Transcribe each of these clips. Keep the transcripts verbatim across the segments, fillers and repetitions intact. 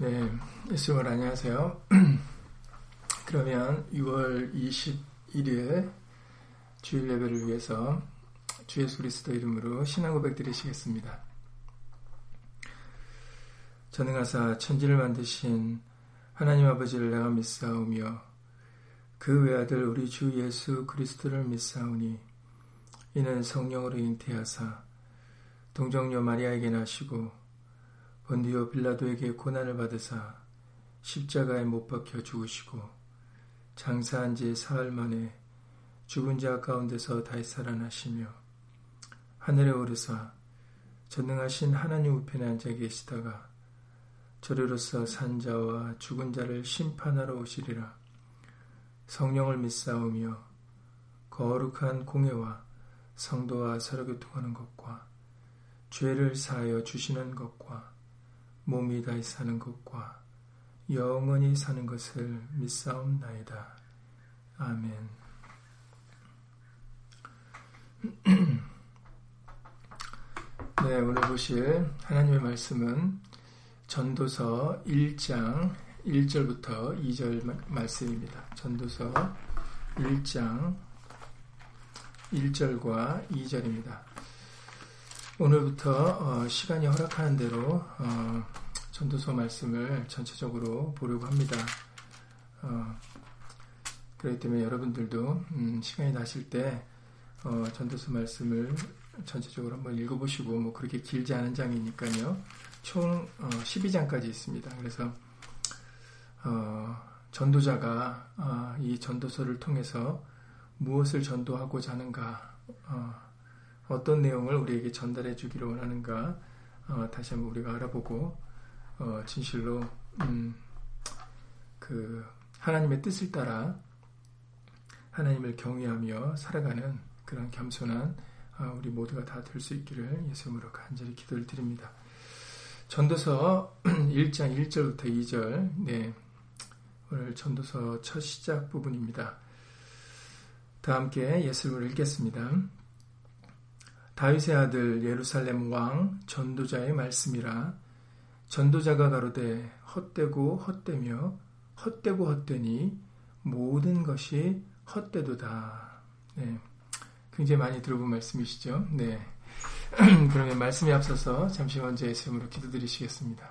네, 예수님을 안녕하세요. 그러면 유월 이십일일 주일 예배를 위해서 주 예수 그리스도 이름으로 신앙 고백 드리시겠습니다. 전능하사 천지를 만드신 하나님 아버지를 내가 믿사오며 그 외아들 우리 주 예수 그리스도를 믿사오니 이는 성령으로 잉태하사 동정녀 마리아에게 나시고 본디오 빌라도에게 고난을 받으사 십자가에 못 박혀 죽으시고 장사한 지 사흘 만에 죽은 자 가운데서 다시 살아나시며 하늘에 오르사 전능하신 하나님 우편에 앉아 계시다가 저리로서 산 자와 죽은 자를 심판하러 오시리라. 성령을 믿사오며 거룩한 공예와 성도와 서로 교통하는 것과 죄를 사하여 주시는 것과 몸이 다시 사는 것과 영원히 사는 것을 믿사옵나이다. 아멘. 네, 오늘 보실 하나님의 말씀은 전도서 일 장 일 절부터 이 절 말씀입니다. 전도서 일 장 일 절과 이 절입니다. 오늘부터 어, 시간이 허락하는 대로 어, 전도서 말씀을 전체적으로 보려고 합니다. 어, 그렇기 때문에 여러분들도 음, 시간이 나실 때 어, 전도서 말씀을 전체적으로 한번 읽어보시고 뭐 그렇게 길지 않은 장이니까요. 총 어, 십이 장까지 있습니다. 그래서 어, 전도자가 어, 이 전도서를 통해서 무엇을 전도하고자 하는가, 어, 어떤 내용을 우리에게 전달해 주기를 원하는가, 어, 다시 한번 우리가 알아보고 어, 진실로 음, 그 하나님의 뜻을 따라 하나님을 경외하며 살아가는 그런 겸손한 어, 우리 모두가 다 될 수 있기를 예수님으로 간절히 기도를 드립니다. 전도서 일 장 일 절부터 이 절, 네, 오늘 전도서 첫 시작 부분입니다. 다 함께 예수를 읽겠습니다. 다윗의 아들 예루살렘 왕 전도자의 말씀이라. 전도자가 가로되 헛되고 헛되며 헛되고 헛되니 모든 것이 헛되도다. 네, 굉장히 많이 들어본 말씀이시죠. 네, 그러면 말씀에 앞서서 잠시 먼저 예수님으로 기도드리시겠습니다.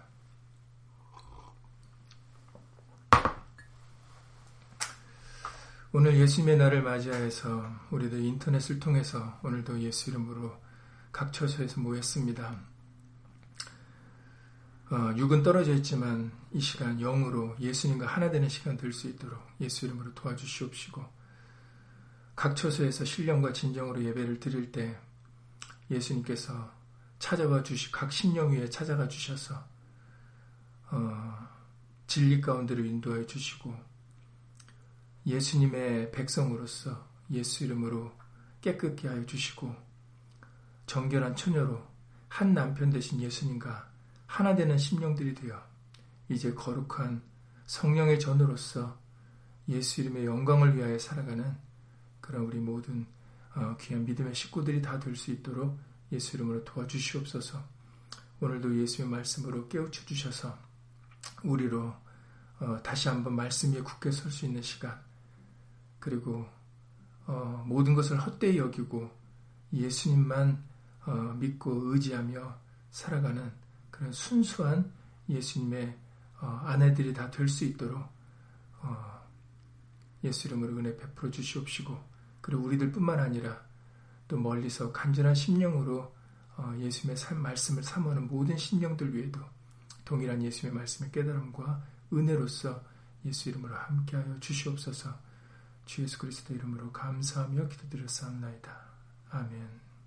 오늘 예수님의 날을 맞이하여서 우리도 인터넷을 통해서 오늘도 예수 이름으로 각 처소에서 모였습니다. 어, 육은 떨어져 있지만 이 시간 영으로 예수님과 하나 되는 시간 될 수 있도록 예수 이름으로 도와주시옵시고, 각 처소에서 신령과 진정으로 예배를 드릴 때 예수님께서 찾아와 주시, 각 심령 위에 찾아가 주셔서 어, 진리 가운데로 인도하여 주시고, 예수님의 백성으로서 예수 이름으로 깨끗게 하여 주시고, 정결한 처녀로 한 남편 되신 예수님과 하나 되는 심령들이 되어 이제 거룩한 성령의 전으로서 예수 이름의 영광을 위하여 살아가는 그런 우리 모든 어, 귀한 믿음의 식구들이 다 될 수 있도록 예수 이름으로 도와주시옵소서. 오늘도 예수의 말씀으로 깨우쳐 주셔서 우리로 어, 다시 한번 말씀 위에 굳게 설 수 있는 시간, 그리고 어, 모든 것을 헛되이 여기고 예수님만 어, 믿고 의지하며 살아가는 그런 순수한 예수님의 어, 아내들이 다 될 수 있도록 어, 예수 이름으로 은혜 베풀어 주시옵시고, 그리고 우리들 뿐만 아니라 또 멀리서 간절한 심령으로 어, 예수님의 삶, 말씀을 사모하는 모든 심령들 위에도 동일한 예수님의 말씀의 깨달음과 은혜로서 예수 이름으로 함께하여 주시옵소서. 주 예수 그리스도 이름으로 감사하며 기도드렸사옵나이다. 아멘.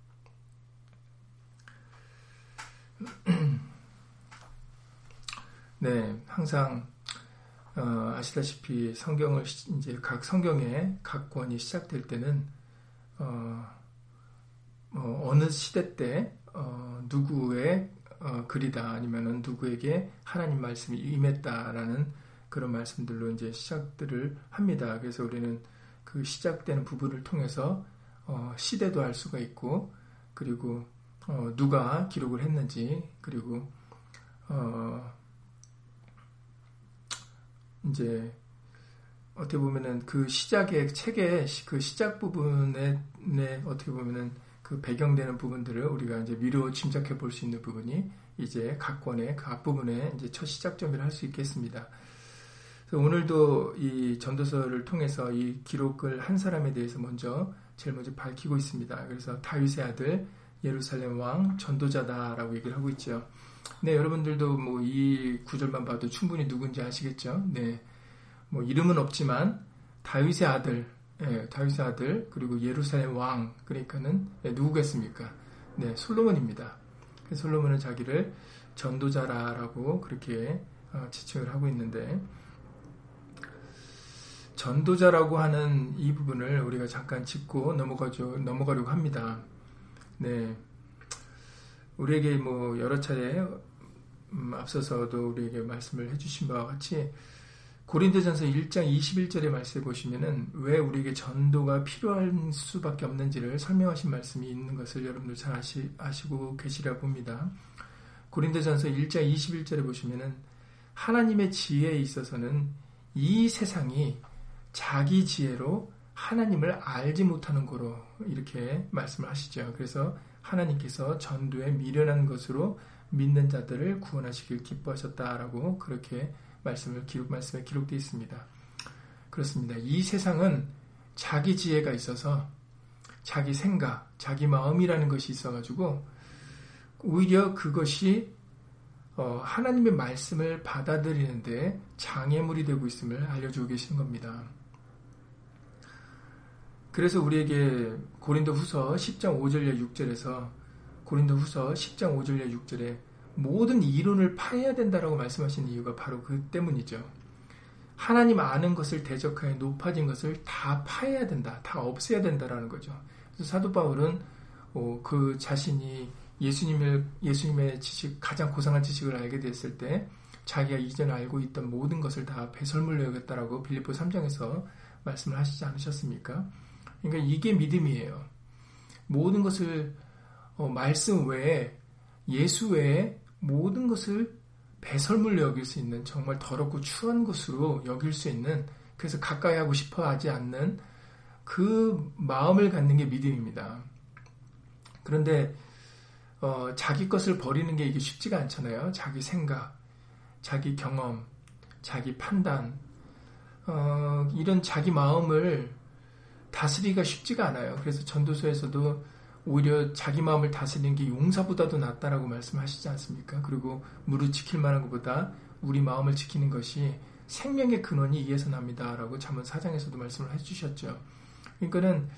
네, 항상 어, 아시다시피 성경을 이제 각 성경의 각 권이 시작될 때는 어, 어, 어느 시대 때 어, 누구의 어, 글이다, 아니면은 누구에게 하나님 말씀이 임했다라는 그런 말씀들로 이제 시작들을 합니다. 그래서 우리는 그 시작되는 부분을 통해서 어, 시대도 알 수가 있고, 그리고 어, 누가 기록을 했는지, 그리고 어, 이제 어떻게 보면은 그 시작의 책의 그 시작 부분에 어떻게 보면은 그 배경되는 부분들을 우리가 이제 미루어 짐작해 볼 수 있는 부분이 이제 각 권의 그 앞부분에 이제 첫 시작점이라 할 수 있겠습니다. 그래서 오늘도 이 전도서를 통해서 이 기록을 한 사람에 대해서 먼저 제일 먼저 밝히고 있습니다. 그래서 다윗의 아들 예루살렘 왕 전도자다라고 얘기를 하고 있죠. 네, 여러분들도 뭐 이 구절만 봐도 충분히 누군지 아시겠죠? 네, 뭐 이름은 없지만 다윗의 아들, 예, 다윗의 아들 그리고 예루살렘 왕 그러니까는 예, 누구겠습니까? 네, 솔로몬입니다. 솔로몬은 자기를 전도자라고 그렇게 어, 지칭을 하고 있는데 전도자라고 하는 이 부분을 우리가 잠깐 짚고 넘어가죠, 넘어가려고 합니다. 네, 우리에게 뭐 여러 차례 음, 앞서서도 우리에게 말씀을 해주신 바와 같이 고린도전서 일 장 이십일 절의 말씀에 보시면은 왜 우리에게 전도가 필요할 수밖에 없는지를 설명하신 말씀이 있는 것을 여러분들 잘 아시, 아시고 계시리라 봅니다. 고린도전서 일 장 이십일 절에 보시면은 하나님의 지혜에 있어서는 이 세상이 자기 지혜로 하나님을 알지 못하는 거로 이렇게 말씀을 하시죠. 그래서 하나님께서 전도에 미련한 것으로 믿는 자들을 구원하시길 기뻐하셨다라고 그렇게 말씀을 기록 말씀에 기록되어 있습니다. 그렇습니다. 이 세상은 자기 지혜가 있어서 자기 생각, 자기 마음이라는 것이 있어가지고 오히려 그것이 어, 하나님의 말씀을 받아들이는데 장애물이 되고 있음을 알려주고 계시는 겁니다. 그래서 우리에게 고린도후서 십 장 오 절에 육 절에서 고린도후서 십 장 오 절에 육 절에 모든 이론을 파해야 된다라고 말씀하신 이유가 바로 그 때문이죠. 하나님 아는 것을 대적하여 높아진 것을 다 파해야 된다, 다 없애야 된다라는 거죠. 그래서 사도 바울은 어, 그 자신이 예수님을 예수님의 지식 가장 고상한 지식을 알게 됐을 때 자기가 이전에 알고 있던 모든 것을 다 배설물로 여겼다라고 빌립보 삼 장에서 말씀을 하시지 않으셨습니까? 그러니까 이게 믿음이에요. 모든 것을 어, 말씀 외에 예수 외에 모든 것을 배설물로 여길 수 있는 정말 더럽고 추한 것으로 여길 수 있는 그래서 가까이 하고 싶어 하지 않는 그 마음을 갖는 게 믿음입니다. 그런데 어, 자기 것을 버리는 게 이게 쉽지가 않잖아요. 자기 생각, 자기 경험, 자기 판단 어, 이런 자기 마음을 다스리기가 쉽지가 않아요. 그래서 전도서에서도 오히려 자기 마음을 다스리는 게 용사보다도 낫다라고 말씀하시지 않습니까? 그리고 무릇 지킬 만한 것보다 우리 마음을 지키는 것이 생명의 근원이 이에서 납니다라고 잠언 사 장에서도 말씀을 해주셨죠. 그러니까는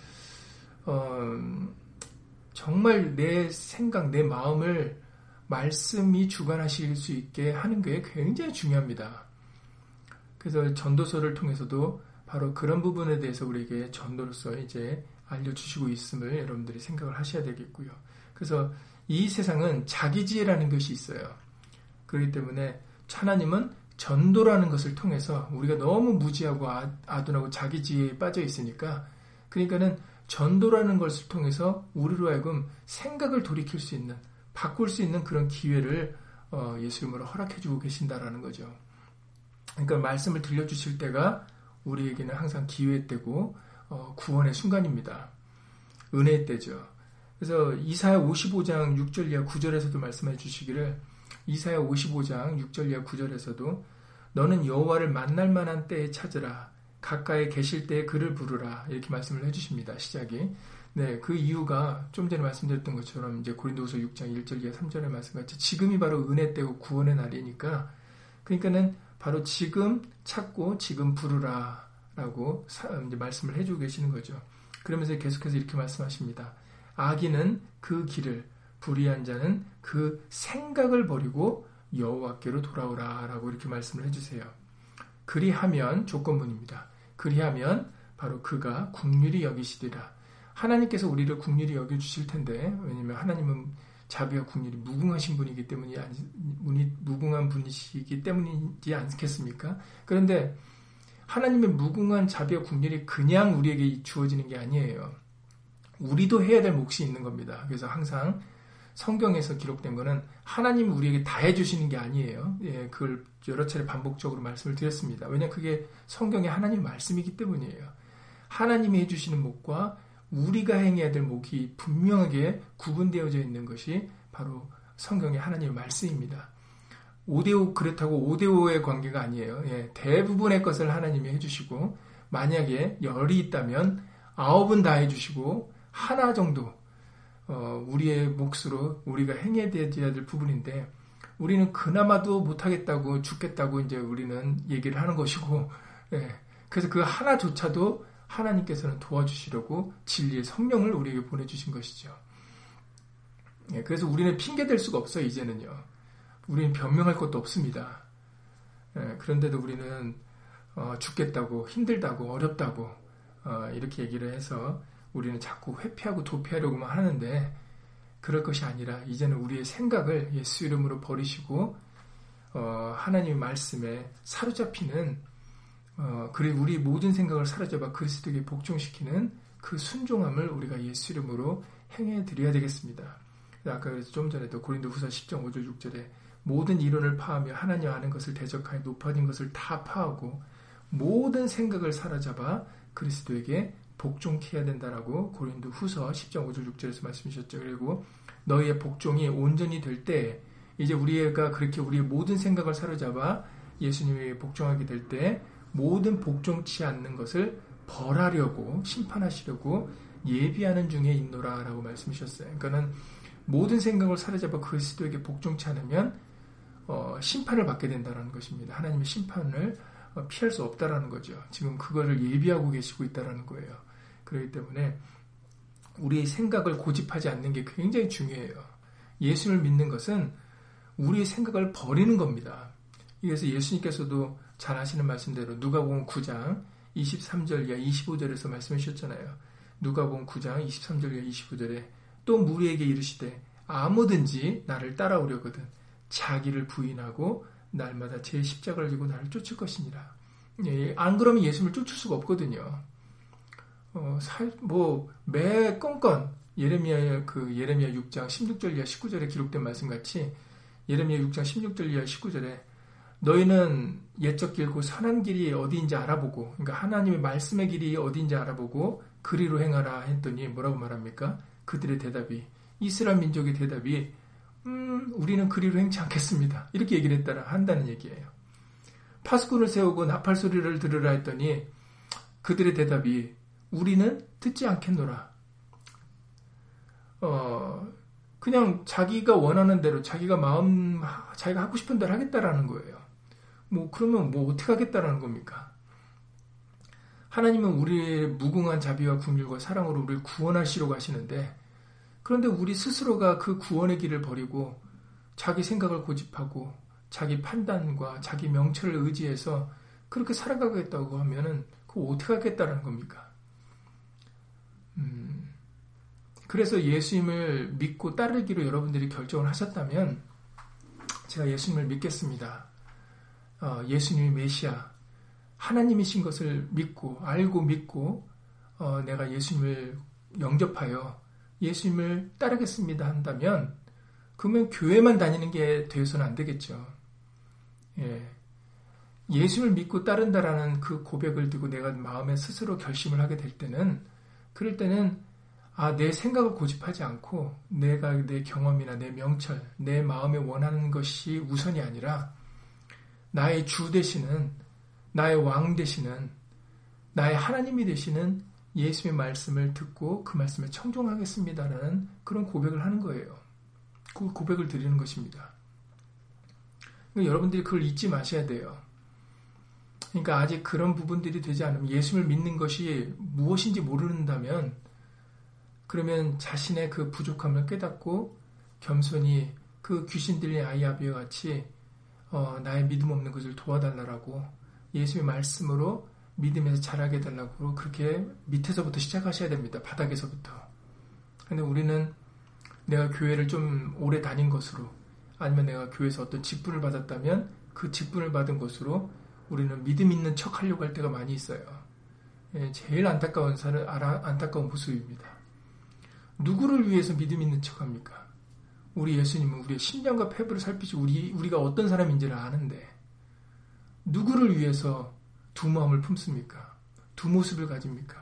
어, 정말 내 생각, 내 마음을 말씀이 주관하실 수 있게 하는 게 굉장히 중요합니다. 그래서 전도서를 통해서도 바로 그런 부분에 대해서 우리에게 전도로서 이제 알려주시고 있음을 여러분들이 생각을 하셔야 되겠고요. 그래서 이 세상은 자기 지혜라는 것이 있어요. 그렇기 때문에 하나님은 전도라는 것을 통해서 우리가 너무 무지하고 아둔하고 자기 지혜에 빠져 있으니까 그러니까는 전도라는 것을 통해서 우리로 하여금 생각을 돌이킬 수 있는 바꿀 수 있는 그런 기회를 예수 이름으로 허락해주고 계신다라는 거죠. 그러니까 말씀을 들려주실 때가 우리에게는 항상 기회 때고 어, 구원의 순간입니다. 은혜의 때죠. 그래서 이사야 오십오 장 육 절 이하 구 절에서도 말씀해 주시기를 이사야 오십오 장 육 절 이하 구 절에서도 너는 여호와를 만날 만한 때에 찾으라 가까이 계실 때에 그를 부르라 이렇게 말씀을 해주십니다. 시작이 네, 그 이유가 좀 전에 말씀드렸던 것처럼 이제 고린도후서 육 장 일 절 이하 삼 절의 말씀같이 지금이 바로 은혜 때고 구원의 날이니까 그러니까는 바로 지금 찾고 지금 부르라 라고 이제 말씀을 해주고 계시는 거죠. 그러면서 계속해서 이렇게 말씀하십니다. 악인은 그 길을, 불의한 자는 그 생각을 버리고 여호와께로 돌아오라 라고 이렇게 말씀을 해주세요. 그리하면 조건문입니다. 그리하면 바로 그가 긍휼히 여기시리라. 하나님께서 우리를 긍휼히 여겨주실 텐데 왜냐하면 하나님은 자비와 긍휼이 무궁하신 분이기 때문이 무궁한 분이시기 때문이지 않겠습니까? 그런데 하나님의 무궁한 자비와 긍휼이 그냥 우리에게 주어지는 게 아니에요. 우리도 해야 될 몫이 있는 겁니다. 그래서 항상 성경에서 기록된 거는 하나님이 우리에게 다 해주시는 게 아니에요. 예, 그걸 여러 차례 반복적으로 말씀을 드렸습니다. 왜냐하면 그게 성경의 하나님 말씀이기 때문이에요. 하나님이 해주시는 목과 우리가 행해야 될 목이 분명하게 구분되어져 있는 것이 바로 성경의 하나님의 말씀입니다. 오 대 오 그렇다고 오 대 오의 관계가 아니에요. 예, 대부분의 것을 하나님이 해주시고 만약에 열이 있다면 아홉은 다 해주시고 하나 정도 어, 우리의 몫으로 우리가 행해야 될 부분인데 우리는 그나마도 못하겠다고 죽겠다고 이제 우리는 얘기를 하는 것이고 예, 그래서 그 하나조차도 하나님께서는 도와주시려고 진리의 성령을 우리에게 보내주신 것이죠. 예, 그래서 우리는 핑계댈 수가 없어요. 이제는요. 우리는 변명할 것도 없습니다. 예, 그런데도 우리는 어, 죽겠다고 힘들다고 어렵다고 어, 이렇게 얘기를 해서 우리는 자꾸 회피하고 도피하려고만 하는데 그럴 것이 아니라 이제는 우리의 생각을 예수 이름으로 버리시고 어, 하나님의 말씀에 사로잡히는 어, 그리고 우리 모든 생각을 사로잡아 그리스도에게 복종시키는 그 순종함을 우리가 예수 이름으로 행해 드려야 되겠습니다. 아까 그래서 좀 전에도 고린도후서 십 장 오 절 육 절에 모든 이론을 파하며 하나님 아는 것을 대적하여 높아진 것을 다 파하고 모든 생각을 사로잡아 그리스도에게 복종케 해야 된다라고 고린도후서 십 장 오 절 육 절에서 말씀하셨죠. 그리고 너희의 복종이 온전히 될 때 이제 우리가 그렇게 우리의 모든 생각을 사로잡아 예수님에게 복종하게 될 때 모든 복종치 않는 것을 벌하려고 심판하시려고 예비하는 중에 있노라 라고 말씀하셨어요. 그러니까는 모든 생각을 사로잡아 그리스도에게 복종치 않으면 어, 심판을 받게 된다는 것입니다. 하나님의 심판을 어, 피할 수 없다라는 거죠. 지금 그거를 예비하고 계시고 있다라는 거예요. 그렇기 때문에 우리의 생각을 고집하지 않는 게 굉장히 중요해요. 예수를 믿는 것은 우리의 생각을 버리는 겁니다. 그래서 예수님께서도 잘 아시는 말씀대로 누가복음 구 장 이십삼 절 이하 이십오 절에서 말씀해 주셨잖아요. 누가복음 구 장 이십삼 절 이하 이십오 절에 또 무리에게 이르시되 아무든지 나를 따라오려거든 자기를 부인하고 날마다 제 십자가를 지고 나를 쫓을 것이니라. 예, 안 그러면 예수님을 쫓을 수가 없거든요. 어, 뭐, 매 건건, 예레미야, 그, 예레미야 육 장 십육 절 이하 십구 절에 기록된 말씀 같이, 예레미야 육 장 십육 절 이하 십구 절에, 너희는 옛적 길고 선한 길이 어디인지 알아보고, 그러니까 하나님의 말씀의 길이 어디인지 알아보고, 그리로 행하라 했더니 뭐라고 말합니까? 그들의 대답이, 이스라엘 민족의 대답이, 음, 우리는 그리로 행치 않겠습니다. 이렇게 얘기를 했다라 한다는 얘기예요. 파수꾼을 세우고 나팔 소리를 들으라 했더니, 그들의 대답이, 우리는 듣지 않겠노라. 어, 그냥 자기가 원하는 대로 자기가 마음, 자기가 하고 싶은 대로 하겠다라는 거예요. 뭐, 그러면 뭐 어떻게 하겠다라는 겁니까? 하나님은 우리의 무궁한 자비와 긍휼과 사랑으로 우리를 구원하시려고 하시는데, 그런데 우리 스스로가 그 구원의 길을 버리고 자기 생각을 고집하고 자기 판단과 자기 명철을 의지해서 그렇게 살아가겠다고 하면은 그거 어떻게 하겠다라는 겁니까? 음, 그래서 예수님을 믿고 따르기로 여러분들이 결정을 하셨다면 제가 예수님을 믿겠습니다. 어, 예수님이 메시아, 하나님이신 것을 믿고 알고 믿고 어, 내가 예수님을 영접하여 예수님을 따르겠습니다 한다면 그러면 교회만 다니는 게 되어서는 안 되겠죠. 예. 예수를 믿고 따른다라는 그 고백을 두고 내가 마음에 스스로 결심을 하게 될 때는 그럴 때는 아, 내 생각을 고집하지 않고 내가 내 경험이나 내 명철, 내 마음에 원하는 것이 우선이 아니라 나의 주 되시는, 나의 왕 되시는, 나의 하나님이 되시는 예수의 말씀을 듣고 그 말씀에 청종하겠습니다라는 그런 고백을 하는 거예요. 그 고백을 드리는 것입니다. 그러니까 여러분들이 그걸 잊지 마셔야 돼요. 그러니까 아직 그런 부분들이 되지 않으면 예수를 믿는 것이 무엇인지 모른다면 그러면 자신의 그 부족함을 깨닫고 겸손히 그 귀신 들린 아이아비와 같이 어, 나의 믿음 없는 것을 도와달라고 예수의 말씀으로 믿음에서 자라게 해달라고 그렇게 밑에서부터 시작하셔야 됩니다. 바닥에서부터. 근데 우리는 내가 교회를 좀 오래 다닌 것으로 아니면 내가 교회에서 어떤 직분을 받았다면 그 직분을 받은 것으로 우리는 믿음 있는 척 하려고 할 때가 많이 있어요. 예, 제일 안타까운 사는 안타까운 모습입니다. 누구를 위해서 믿음 있는 척 합니까? 우리 예수님은 우리의 심령과 폐부를 살피시고 우리, 우리가 어떤 사람인지를 아는데 누구를 위해서 두 마음을 품습니까? 두 모습을 가집니까?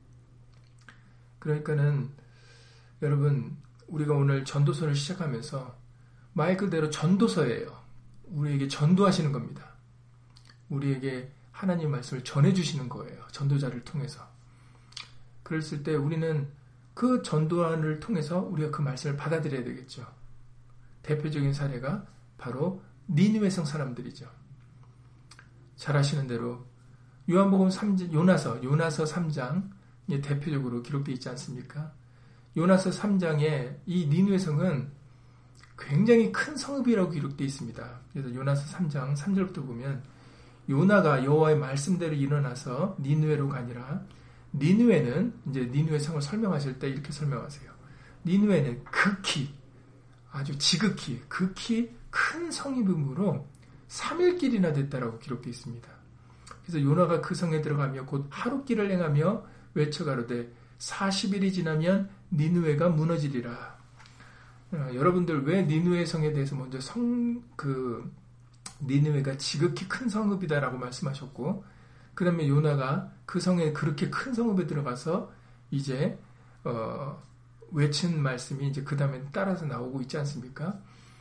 그러니까는 여러분, 우리가 오늘 전도서를 시작하면서 말 그대로 전도서예요. 우리에게 전도하시는 겁니다. 우리에게 하나님 말씀을 전해주시는 거예요. 전도자를 통해서. 그랬을 때 우리는 그 전도안을 통해서 우리가 그 말씀을 받아들여야 되겠죠. 대표적인 사례가 바로 니느웨 성 사람들이죠. 잘 아시는 대로 요한복음 삼 장, 요나서, 요나서 삼 장에 대표적으로 기록되어 있지 않습니까? 요나서 삼 장에 이 니느웨 성은 굉장히 큰 성읍이라고 기록되어 있습니다. 그래서 요나서 삼 장 삼 절부터 보면 요나가 여호와의 말씀대로 일어나서 니느웨로 가니라. 니느웨는 이제 니느웨 성을 설명하실 때 이렇게 설명하세요. 니느웨는 극히 아주 지극히 극히 큰 성읍이므로 삼 일 길이나 됐다라고 기록되어 있습니다. 그래서 요나가 그 성에 들어가며 곧 하룻길을 행하며 외쳐가로되 사십 일이 지나면 니느웨가 무너지리라. 어, 여러분들 왜 니느웨 성에 대해서 먼저 성, 그, 니느웨가 지극히 큰 성읍이다라고 말씀하셨고, 그 다음에 요나가 그 성에 그렇게 큰 성읍에 들어가서 이제, 어, 외친 말씀이 이제 그 다음에 따라서 나오고 있지 않습니까?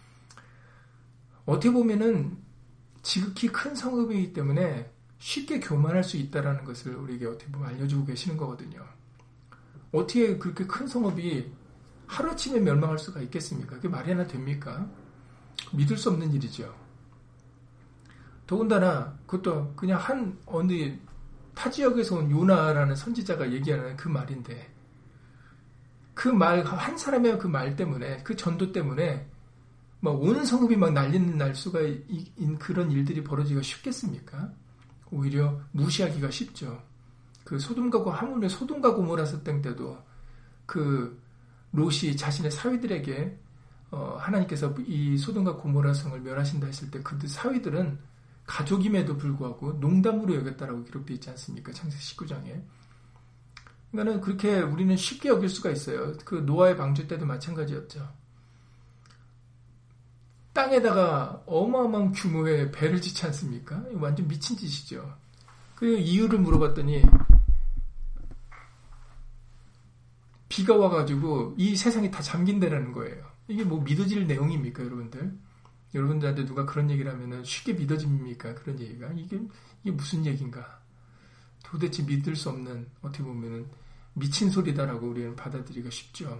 어떻게 보면은 지극히 큰 성읍이기 때문에 쉽게 교만할 수 있다는 것을 우리에게 어떻게 보면 알려주고 계시는 거거든요. 어떻게 그렇게 큰 성읍이 하루아침에 멸망할 수가 있겠습니까? 그게 말이 하나 됩니까? 믿을 수 없는 일이죠. 더군다나 그것도 그냥 한 어느 타 지역에서 온 요나라는 선지자가 얘기하는 그 말인데 그 말, 한 사람의 그 말 때문에 그 전도 때문에 막 온 성읍이 막 난리는 날 수가 있는 그런 일들이 벌어지기가 쉽겠습니까? 오히려 무시하기가 쉽죠. 그 소돔과 하물며 소돔과 고모라 사태 때도 그 롯이 자신의 사위들에게 어, 하나님께서 이 소돔과 고모라 성을 멸하신다 했을 때 그 사위들은 가족임에도 불구하고 농담으로 여겼다라고 기록되어 있지 않습니까? 창세기 십구 장에. 그러니까는 그렇게 우리는 쉽게 여길 수가 있어요. 그 노아의 방주 때도 마찬가지였죠. 땅에다가 어마어마한 규모의 배를 짓지 않습니까? 완전 미친 짓이죠. 그 이유를 물어봤더니 비가 와가지고 이 세상이 다 잠긴다라는 거예요. 이게 뭐 믿어질 내용입니까, 여러분들? 여러분들한테 누가 그런 얘기를 하면은 쉽게 믿어집니까? 그런 얘기가. 이게, 이게 무슨 얘기인가? 도대체 믿을 수 없는, 어떻게 보면은 미친 소리다라고 우리는 받아들이기가 쉽죠.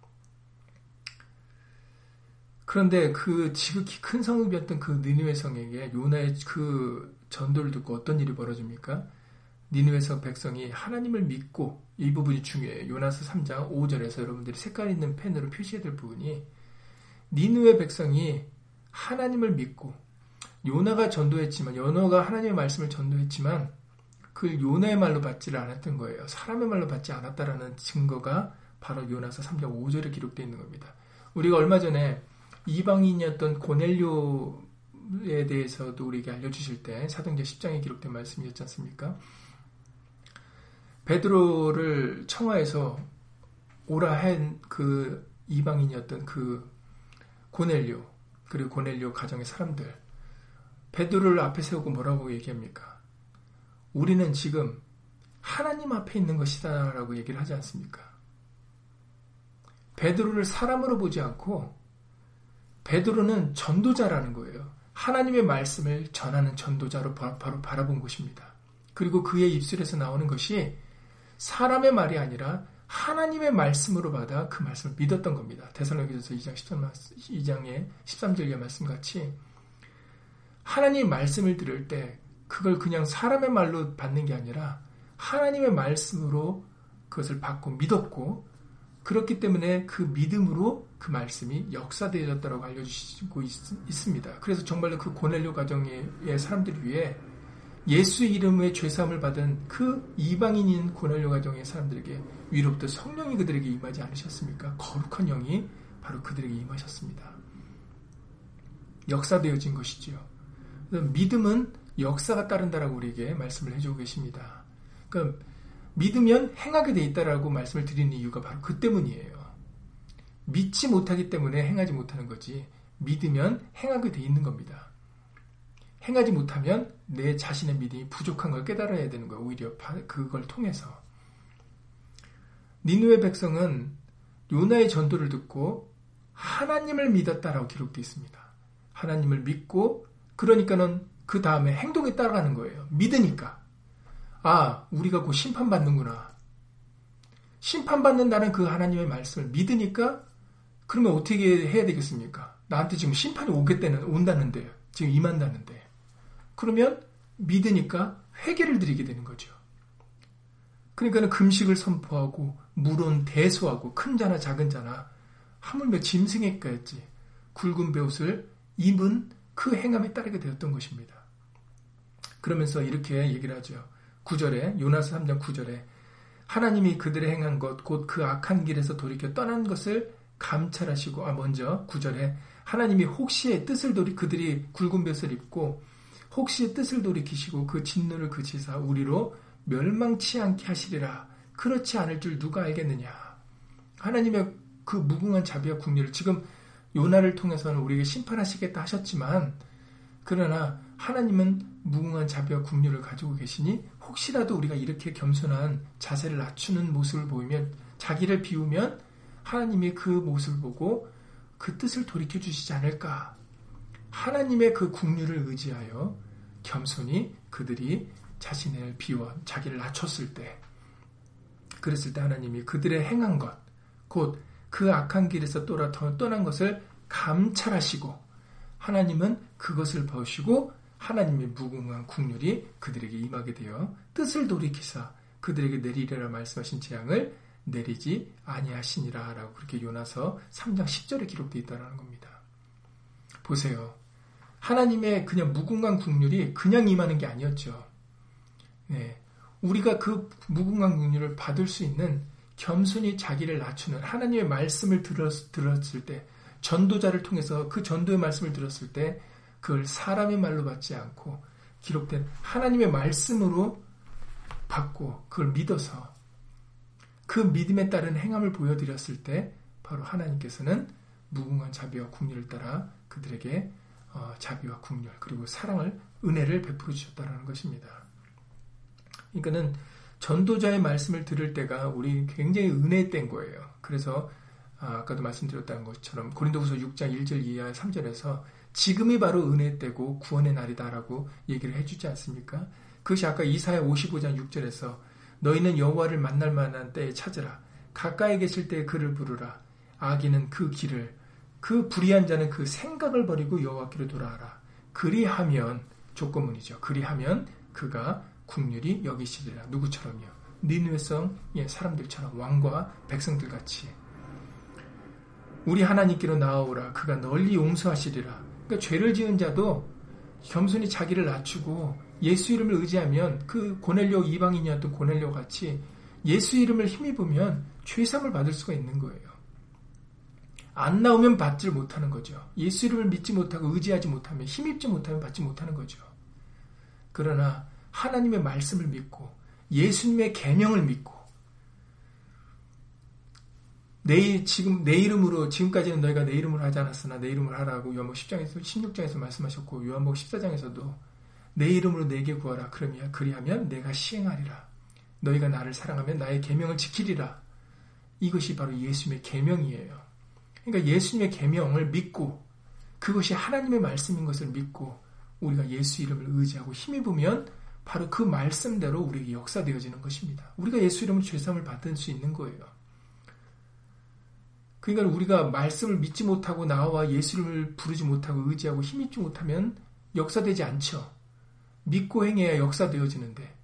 그런데 그 지극히 큰 성읍이었던 그 니느웨 성에게 요나의 그 전도를 듣고 어떤 일이 벌어집니까? 니느웨 성 백성이 하나님을 믿고, 이 부분이 중요해요. 요나서 삼 장 오 절에서 여러분들이 색깔 있는 펜으로 표시해야 될 부분이 니느웨 백성이 하나님을 믿고 요나가 전도했지만 요나가 하나님의 말씀을 전도했지만 그 요나의 말로 받지를 않았던 거예요. 사람의 말로 받지 않았다라는 증거가 바로 요나서 삼 장 오 절에 기록되어 있는 겁니다. 우리가 얼마 전에 이방인이었던 고넬료에 대해서도 우리에게 알려주실 때 사도행전 십 장에 기록된 말씀이었지 않습니까? 베드로를 청하에서 오라 한 그 이방인이었던 그 고넬료, 그리고 고넬료 가정의 사람들, 베드로를 앞에 세우고 뭐라고 얘기합니까? 우리는 지금 하나님 앞에 있는 것이다 라고 얘기를 하지 않습니까? 베드로를 사람으로 보지 않고 베드로는 전도자라는 거예요. 하나님의 말씀을 전하는 전도자로 바로 바라본 것입니다. 그리고 그의 입술에서 나오는 것이 사람의 말이 아니라 하나님의 말씀으로 받아 그 말씀을 믿었던 겁니다. 데살로니가전서 이 장의 십삼 절의 말씀같이 하나님의 말씀을 들을 때 그걸 그냥 사람의 말로 받는 게 아니라 하나님의 말씀으로 그것을 받고 믿었고, 그렇기 때문에 그 믿음으로 그 말씀이 역사되어졌다고 알려주시고 있, 있습니다. 그래서 정말로 그 고넬료 가정의 사람들 위해 예수의 이름의 죄사함을 받은 그 이방인인 고넬료 가정의 사람들에게 위로부터 성령이 그들에게 임하지 않으셨습니까? 거룩한 영이 바로 그들에게 임하셨습니다. 역사되어진 것이지요. 믿음은 역사가 따른다라고 우리에게 말씀을 해주고 계십니다. 그러니까 믿으면 행하게 돼 있다라고 말씀을 드리는 이유가 바로 그 때문이에요. 믿지 못하기 때문에 행하지 못하는 거지 믿으면 행하게 돼 있는 겁니다. 행하지 못하면 내 자신의 믿음이 부족한 걸 깨달아야 되는 거예요. 오히려 그걸 통해서. 니느웨 백성은 요나의 전도를 듣고 하나님을 믿었다라고 기록되어 있습니다. 하나님을 믿고 그러니까는 그 다음에 행동에 따라가는 거예요. 믿으니까. 아, 우리가 곧 심판받는구나. 심판받는다는 그 하나님의 말씀을 믿으니까 그러면 어떻게 해야 되겠습니까? 나한테 지금 심판이 오겠다는, 온다는데, 지금 임한다는데. 그러면 믿으니까 회개를 드리게 되는 거죠. 그러니까는 금식을 선포하고 물은 대소하고 큰 자나 작은 자나 하물며 짐승에까지 굵은 베옷을 입은 그 행함에 따르게 되었던 것입니다. 그러면서 이렇게 얘기를 하죠. 구 절에 요나서 삼 장 구 절에 하나님이 그들의 행한 것 곧 그 악한 길에서 돌이켜 떠난 것을 감찰하시고 아 먼저 구 절에 하나님이 혹시의 뜻을 돌이 그들이 굵은 볕을 입고 혹시의 뜻을 돌이키시고 그 진노를 그치사 우리로 멸망치 않게 하시리라. 그렇지 않을 줄 누가 알겠느냐. 하나님의 그 무궁한 자비와 국리를 지금 요나를 통해서는 우리에게 심판하시겠다 하셨지만 그러나 하나님은 무궁한 자비와 국리를 가지고 계시니 혹시라도 우리가 이렇게 겸손한 자세를 낮추는 모습을 보이면 자기를 비우면 하나님이 그 모습을 보고 그 뜻을 돌이켜 주시지 않을까. 하나님의 그 국리를 의지하여 겸손히 그들이 자신을 비워 자기를 낮췄을 때 그랬을 때 하나님이 그들의 행한 것 곧 그 악한 길에서 떠난 것을 감찰하시고 하나님은 그것을 보시고 하나님의 무궁한 국률이 그들에게 임하게 되어 뜻을 돌이키사 그들에게 내리리라 말씀하신 재앙을 내리지 아니하시니라 라고 그렇게 요나서 삼 장 십 절에 기록되어 있다는 겁니다. 보세요. 하나님의 그냥 무궁한 국률이 그냥 임하는 게 아니었죠. 네, 우리가 그 무궁한 국률을 받을 수 있는 겸손히 자기를 낮추는 하나님의 말씀을 들었, 들었을 때 전도자를 통해서 그 전도의 말씀을 들었을 때 그걸 사람의 말로 받지 않고 기록된 하나님의 말씀으로 받고 그걸 믿어서 그 믿음에 따른 행함을 보여드렸을 때 바로 하나님께서는 무궁한 자비와 국률을 따라 그들에게 어, 자비와 국률 그리고 사랑을 은혜를 베풀어 주셨다는 것입니다. 그러니까는 전도자의 말씀을 들을 때가 우리 굉장히 은혜의 때인 거예요. 그래서 아, 아까도 말씀드렸던 것처럼 고린도후서 육 장 일 절 이하 삼 절에서 지금이 바로 은혜의 때고 구원의 날이다라고 얘기를 해주지 않습니까? 그것이 아까 이사야 오십오 장 육 절에서 너희는 여호와를 만날 만한 때에 찾으라. 가까이 계실 때에 그를 부르라. 악인은 그 길을 그 불의한 자는 그 생각을 버리고 여호와께로 돌아와라. 그리하면 조건문이죠. 그리하면 그가 국률이 여기시리라. 누구처럼요? 니느웨성 예, 사람들처럼 왕과 백성들 같이 우리 하나님께로 나아오라. 그가 널리 용서하시리라. 그러니까 죄를 지은 자도 겸손히 자기를 낮추고 예수 이름을 의지하면 그 고넬료 이방인이었던 고넬료 같이 예수 이름을 힘입으면 죄사함을 받을 수가 있는 거예요. 안 나오면 받지 못하는 거죠. 예수 이름을 믿지 못하고 의지하지 못하면 힘입지 못하면 받지 못하는 거죠. 그러나 하나님의 말씀을 믿고 예수님의 계명을 믿고 내 지금 내 이름으로 지금까지는 너희가 내 이름으로 하지 않았으나 내 이름으로 하라고 요한복음 십 장에서 십육 장에서 말씀하셨고 요한복음 십사 장에서도 내 이름으로 내게 구하라. 그러면 그리하면 내가 시행하리라. 너희가 나를 사랑하면 나의 계명을 지키리라. 이것이 바로 예수님의 계명이에요. 그러니까 예수님의 계명을 믿고 그것이 하나님의 말씀인 것을 믿고 우리가 예수 이름을 의지하고 힘입으면 바로 그 말씀대로 우리에게 역사되어지는 것입니다. 우리가 예수 이름으로 죄사함을 받을 수 있는 거예요. 그러니까 우리가 말씀을 믿지 못하고 나와 예수 이름을 부르지 못하고 의지하고 힘입지 못하면 역사되지 않죠. 믿고 행해야 역사되어지는데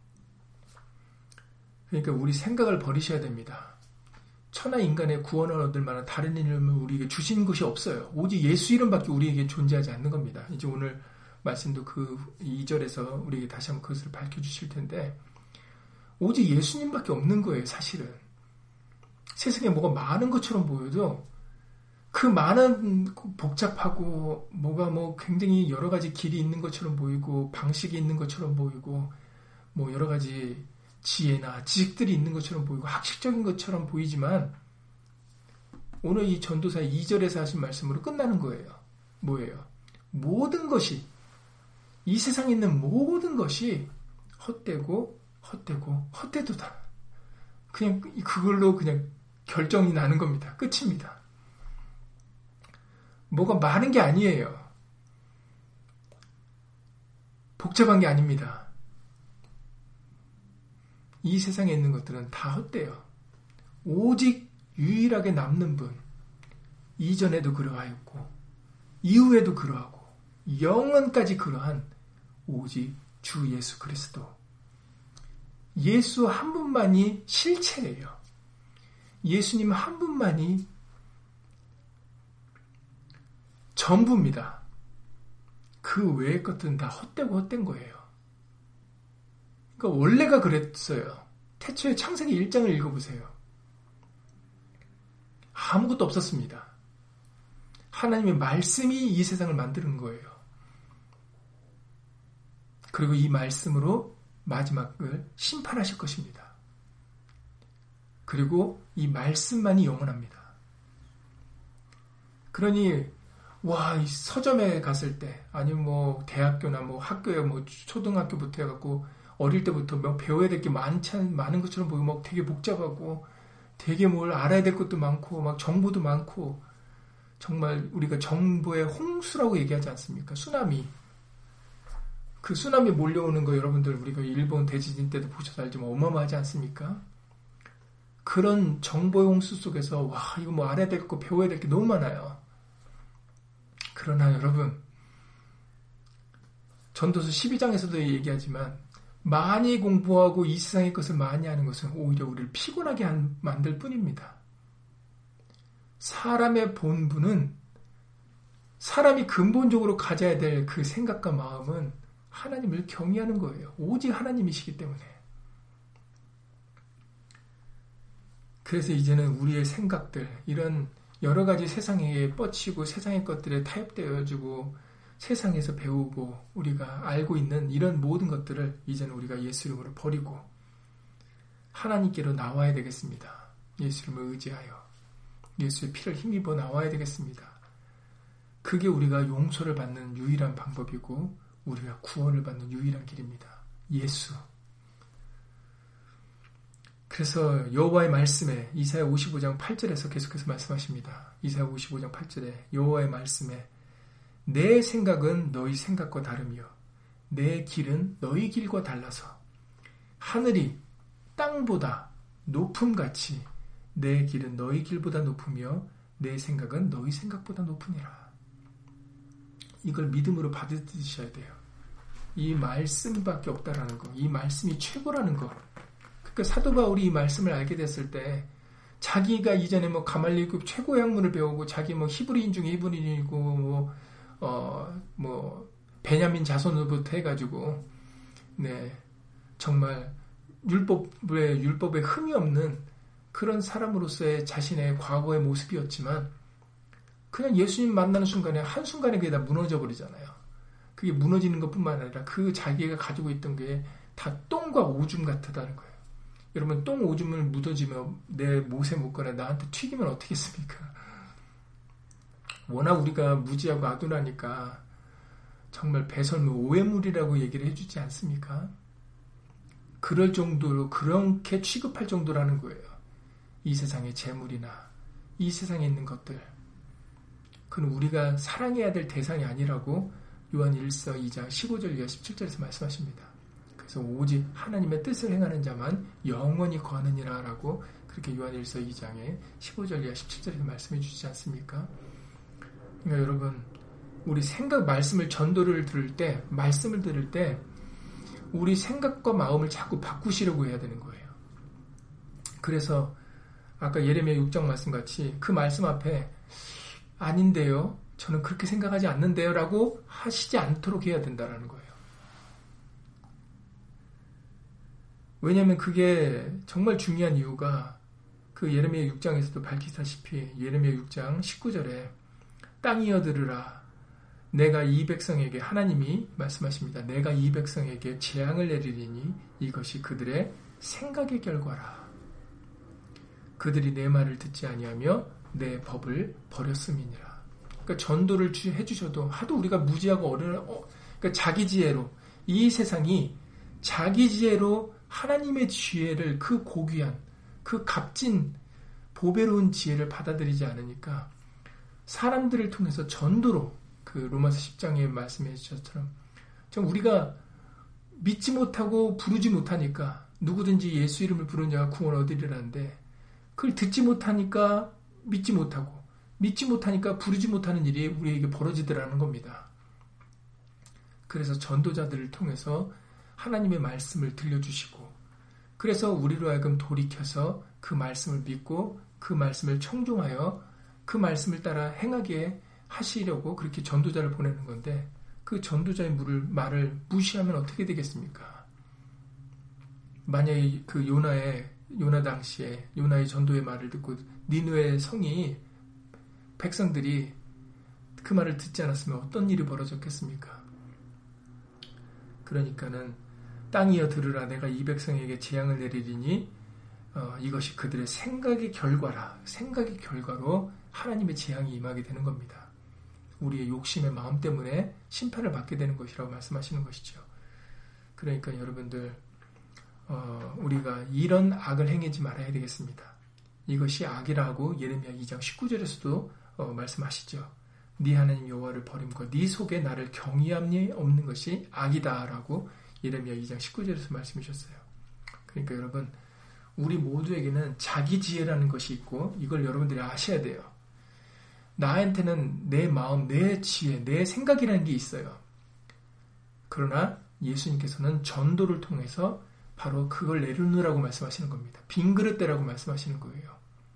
그러니까 우리 생각을 버리셔야 됩니다. 천하 인간의 구원을 얻을 만한 다른 이름을 우리에게 주신 것이 없어요. 오직 예수 이름밖에 우리에게 존재하지 않는 겁니다. 이제 오늘 말씀도 그 이 절에서 우리에게 다시 한번 그것을 밝혀주실 텐데 오직 예수님밖에 없는 거예요. 사실은 세상에 뭐가 많은 것처럼 보여도 그 많은 복잡하고 뭐가 뭐 굉장히 여러 가지 길이 있는 것처럼 보이고 방식이 있는 것처럼 보이고 뭐 여러 가지 지혜나 지식들이 있는 것처럼 보이고 학식적인 것처럼 보이지만 오늘 이 전도사 이 절에서 하신 말씀으로 끝나는 거예요. 뭐예요? 모든 것이, 이 세상에 있는 모든 것이 헛되고 헛되고 헛되도다. 그냥 그걸로 그냥 결정이 나는 겁니다. 끝입니다. 뭐가 많은 게 아니에요. 복잡한 게 아닙니다. 이 세상에 있는 것들은 다 헛돼요. 오직 유일하게 남는 분, 이전에도 그러하였고 이후에도 그러하고 영원까지 그러한 오직 주 예수 그리스도. 예수 한 분만이 실체예요. 예수님 한 분만이 전부입니다. 그 외의 것들은 다 헛되고 헛된 거예요. 그러니까 원래가 그랬어요. 태초에 창세기 일 장을 읽어보세요. 아무것도 없었습니다. 하나님의 말씀이 이 세상을 만드는 거예요. 그리고 이 말씀으로 마지막을 심판하실 것입니다. 그리고 이 말씀만이 영원합니다. 그러니 와, 이 서점에 갔을 때, 아니면 뭐 대학교나 뭐 학교에 뭐 초등학교부터 해갖고 어릴 때부터 뭐 배워야 될 게 많지 많은 것처럼 보이고 막 되게 복잡하고 되게 뭘 알아야 될 것도 많고 막 정보도 많고 정말 우리가 정보의 홍수라고 얘기하지 않습니까? 쓰나미. 그 쓰나미 몰려오는 거 여러분들 우리가 일본 대지진 때도 보셔서 알지만 어마어마하지 않습니까? 그런 정보의 홍수 속에서 와, 이거 뭐 알아야 될 거 배워야 될 게 너무 많아요. 그러나 여러분, 전도서 십이 장에서도 얘기하지만 많이 공부하고 이 세상의 것을 많이 하는 것은 오히려 우리를 피곤하게 한, 만들 뿐입니다. 사람의 본분은, 사람이 근본적으로 가져야 될 그 생각과 마음은 하나님을 경외하는 거예요. 오직 하나님이시기 때문에. 그래서 이제는 우리의 생각들, 이런 여러 가지 세상에 뻗치고 세상의 것들에 타협되어지고 세상에서 배우고 우리가 알고 있는 이런 모든 것들을 이제는 우리가 예수 이름으로 버리고 하나님께로 나와야 되겠습니다. 예수 이름을 의지하여 예수의 피를 힘입어 나와야 되겠습니다. 그게 우리가 용서를 받는 유일한 방법이고 우리가 구원을 받는 유일한 길입니다. 예수. 그래서 여호와의 말씀에 이사야 오십오 장 팔 절에서 계속해서 말씀하십니다. 이사야 오십오 장 팔 절에 여호와의 말씀에 내 생각은 너희 생각과 다르며 내 길은 너희 길과 달라서 하늘이 땅보다 높음같이 내 길은 너희 길보다 높으며 내 생각은 너희 생각보다 높으니라. 이걸 믿음으로 받으셔야 돼요. 이 말씀밖에 없다라는 거, 이 말씀이 최고라는 거. 그러니까 사도 바울이 이 말씀을 알게 됐을 때 자기가 이전에 뭐 가말리급 최고의 학문을 배우고 자기 뭐 히브리인 중에 히브리인이고 뭐 어 뭐 베냐민 자손으로부터 해가지고 네 정말 율법에 율법에 흠이 없는 그런 사람으로서의 자신의 과거의 모습이었지만 그냥 예수님 만나는 순간에 한순간에 그게 다 무너져 버리잖아요. 그게 무너지는 것뿐만 아니라 그 자기가 가지고 있던 게 다 똥과 오줌 같다는 거예요. 여러분 똥 오줌을 묻어지면 내 못에 묻거나 나한테 튀기면 어떻겠습니까? 워낙 우리가 무지하고 아둔하니까 정말 배설물 오해물이라고 얘기를 해주지 않습니까? 그럴 정도로 그렇게 취급할 정도라는 거예요. 이 세상의 재물이나 이 세상에 있는 것들 그건 우리가 사랑해야 될 대상이 아니라고 요한 일서 이 장 십오 절 이하 십칠 절에서 말씀하십니다. 그래서 오직 하나님의 뜻을 행하는 자만 영원히 거하느니라 라고 그렇게 요한 일서 이 장에 십오 절 이하 십칠 절에서 말씀해 주시지 않습니까? 그러니까 여러분 우리 생각 말씀을 전도를 들을 때 말씀을 들을 때 우리 생각과 마음을 자꾸 바꾸시려고 해야 되는 거예요. 그래서 아까 예레미야 육 장 말씀같이 그 말씀 앞에 아닌데요. 저는 그렇게 생각하지 않는데요. 라고 하시지 않도록 해야 된다는 거예요. 왜냐하면 그게 정말 중요한 이유가 그 예레미야 육 장에서도 밝히다시피 예레미야 육 장 십구 절에 땅이여 들으라. 내가 이 백성에게 하나님이 말씀하십니다. 내가 이 백성에게 재앙을 내리리니 이것이 그들의 생각의 결과라. 그들이 내 말을 듣지 아니하며 내 법을 버렸음이니라. 그러니까 전도를 해주셔도 하도 우리가 무지하고 어려, 어, 그러니까 자기 지혜로, 이 세상이 자기 지혜로 하나님의 지혜를, 그 고귀한, 그 값진 보배로운 지혜를 받아들이지 않으니까 사람들을 통해서 전도로, 그 로마서 십 장에 말씀해 주셨처럼 좀 우리가 믿지 못하고 부르지 못하니까, 누구든지 예수 이름을 부르는 자가 구원 얻으리라는데 그걸 듣지 못하니까 믿지 못하고, 믿지 못하니까 부르지 못하는 일이 우리에게 벌어지더라는 겁니다. 그래서 전도자들을 통해서 하나님의 말씀을 들려주시고, 그래서 우리로 하여금 돌이켜서 그 말씀을 믿고 그 말씀을 청종하여 그 말씀을 따라 행하게 하시려고 그렇게 전도자를 보내는 건데, 그 전도자의 물을, 말을 무시하면 어떻게 되겠습니까? 만약에 그 요나의, 요나 당시에 요나의 전도의 말을 듣고 니느웨 성이, 백성들이 그 말을 듣지 않았으면 어떤 일이 벌어졌겠습니까? 그러니까는 땅이여 들으라, 내가 이 백성에게 재앙을 내리리니 어, 이것이 그들의 생각의 결과라. 생각의 결과로 하나님의 재앙이 임하게 되는 겁니다. 우리의 욕심의 마음 때문에 심판을 받게 되는 것이라고 말씀하시는 것이죠. 그러니까 여러분들, 어, 우리가 이런 악을 행하지 말아야 되겠습니다. 이것이 악이라고 예레미야 이 장 십구 절에서도 어, 말씀하시죠. 네 하나님 여호와를 버림과 네 속에 나를 경외함이 없는 것이 악이다라고 예레미야 이 장 십구 절에서 말씀해 주셨어요. 그러니까 여러분, 우리 모두에게는 자기 지혜라는 것이 있고, 이걸 여러분들이 아셔야 돼요. 나한테는 내 마음, 내 지혜, 내 생각이라는 게 있어요. 그러나 예수님께서는 전도를 통해서 바로 그걸 내려놓으라고 말씀하시는 겁니다. 빈 그릇대라고 말씀하시는 거예요.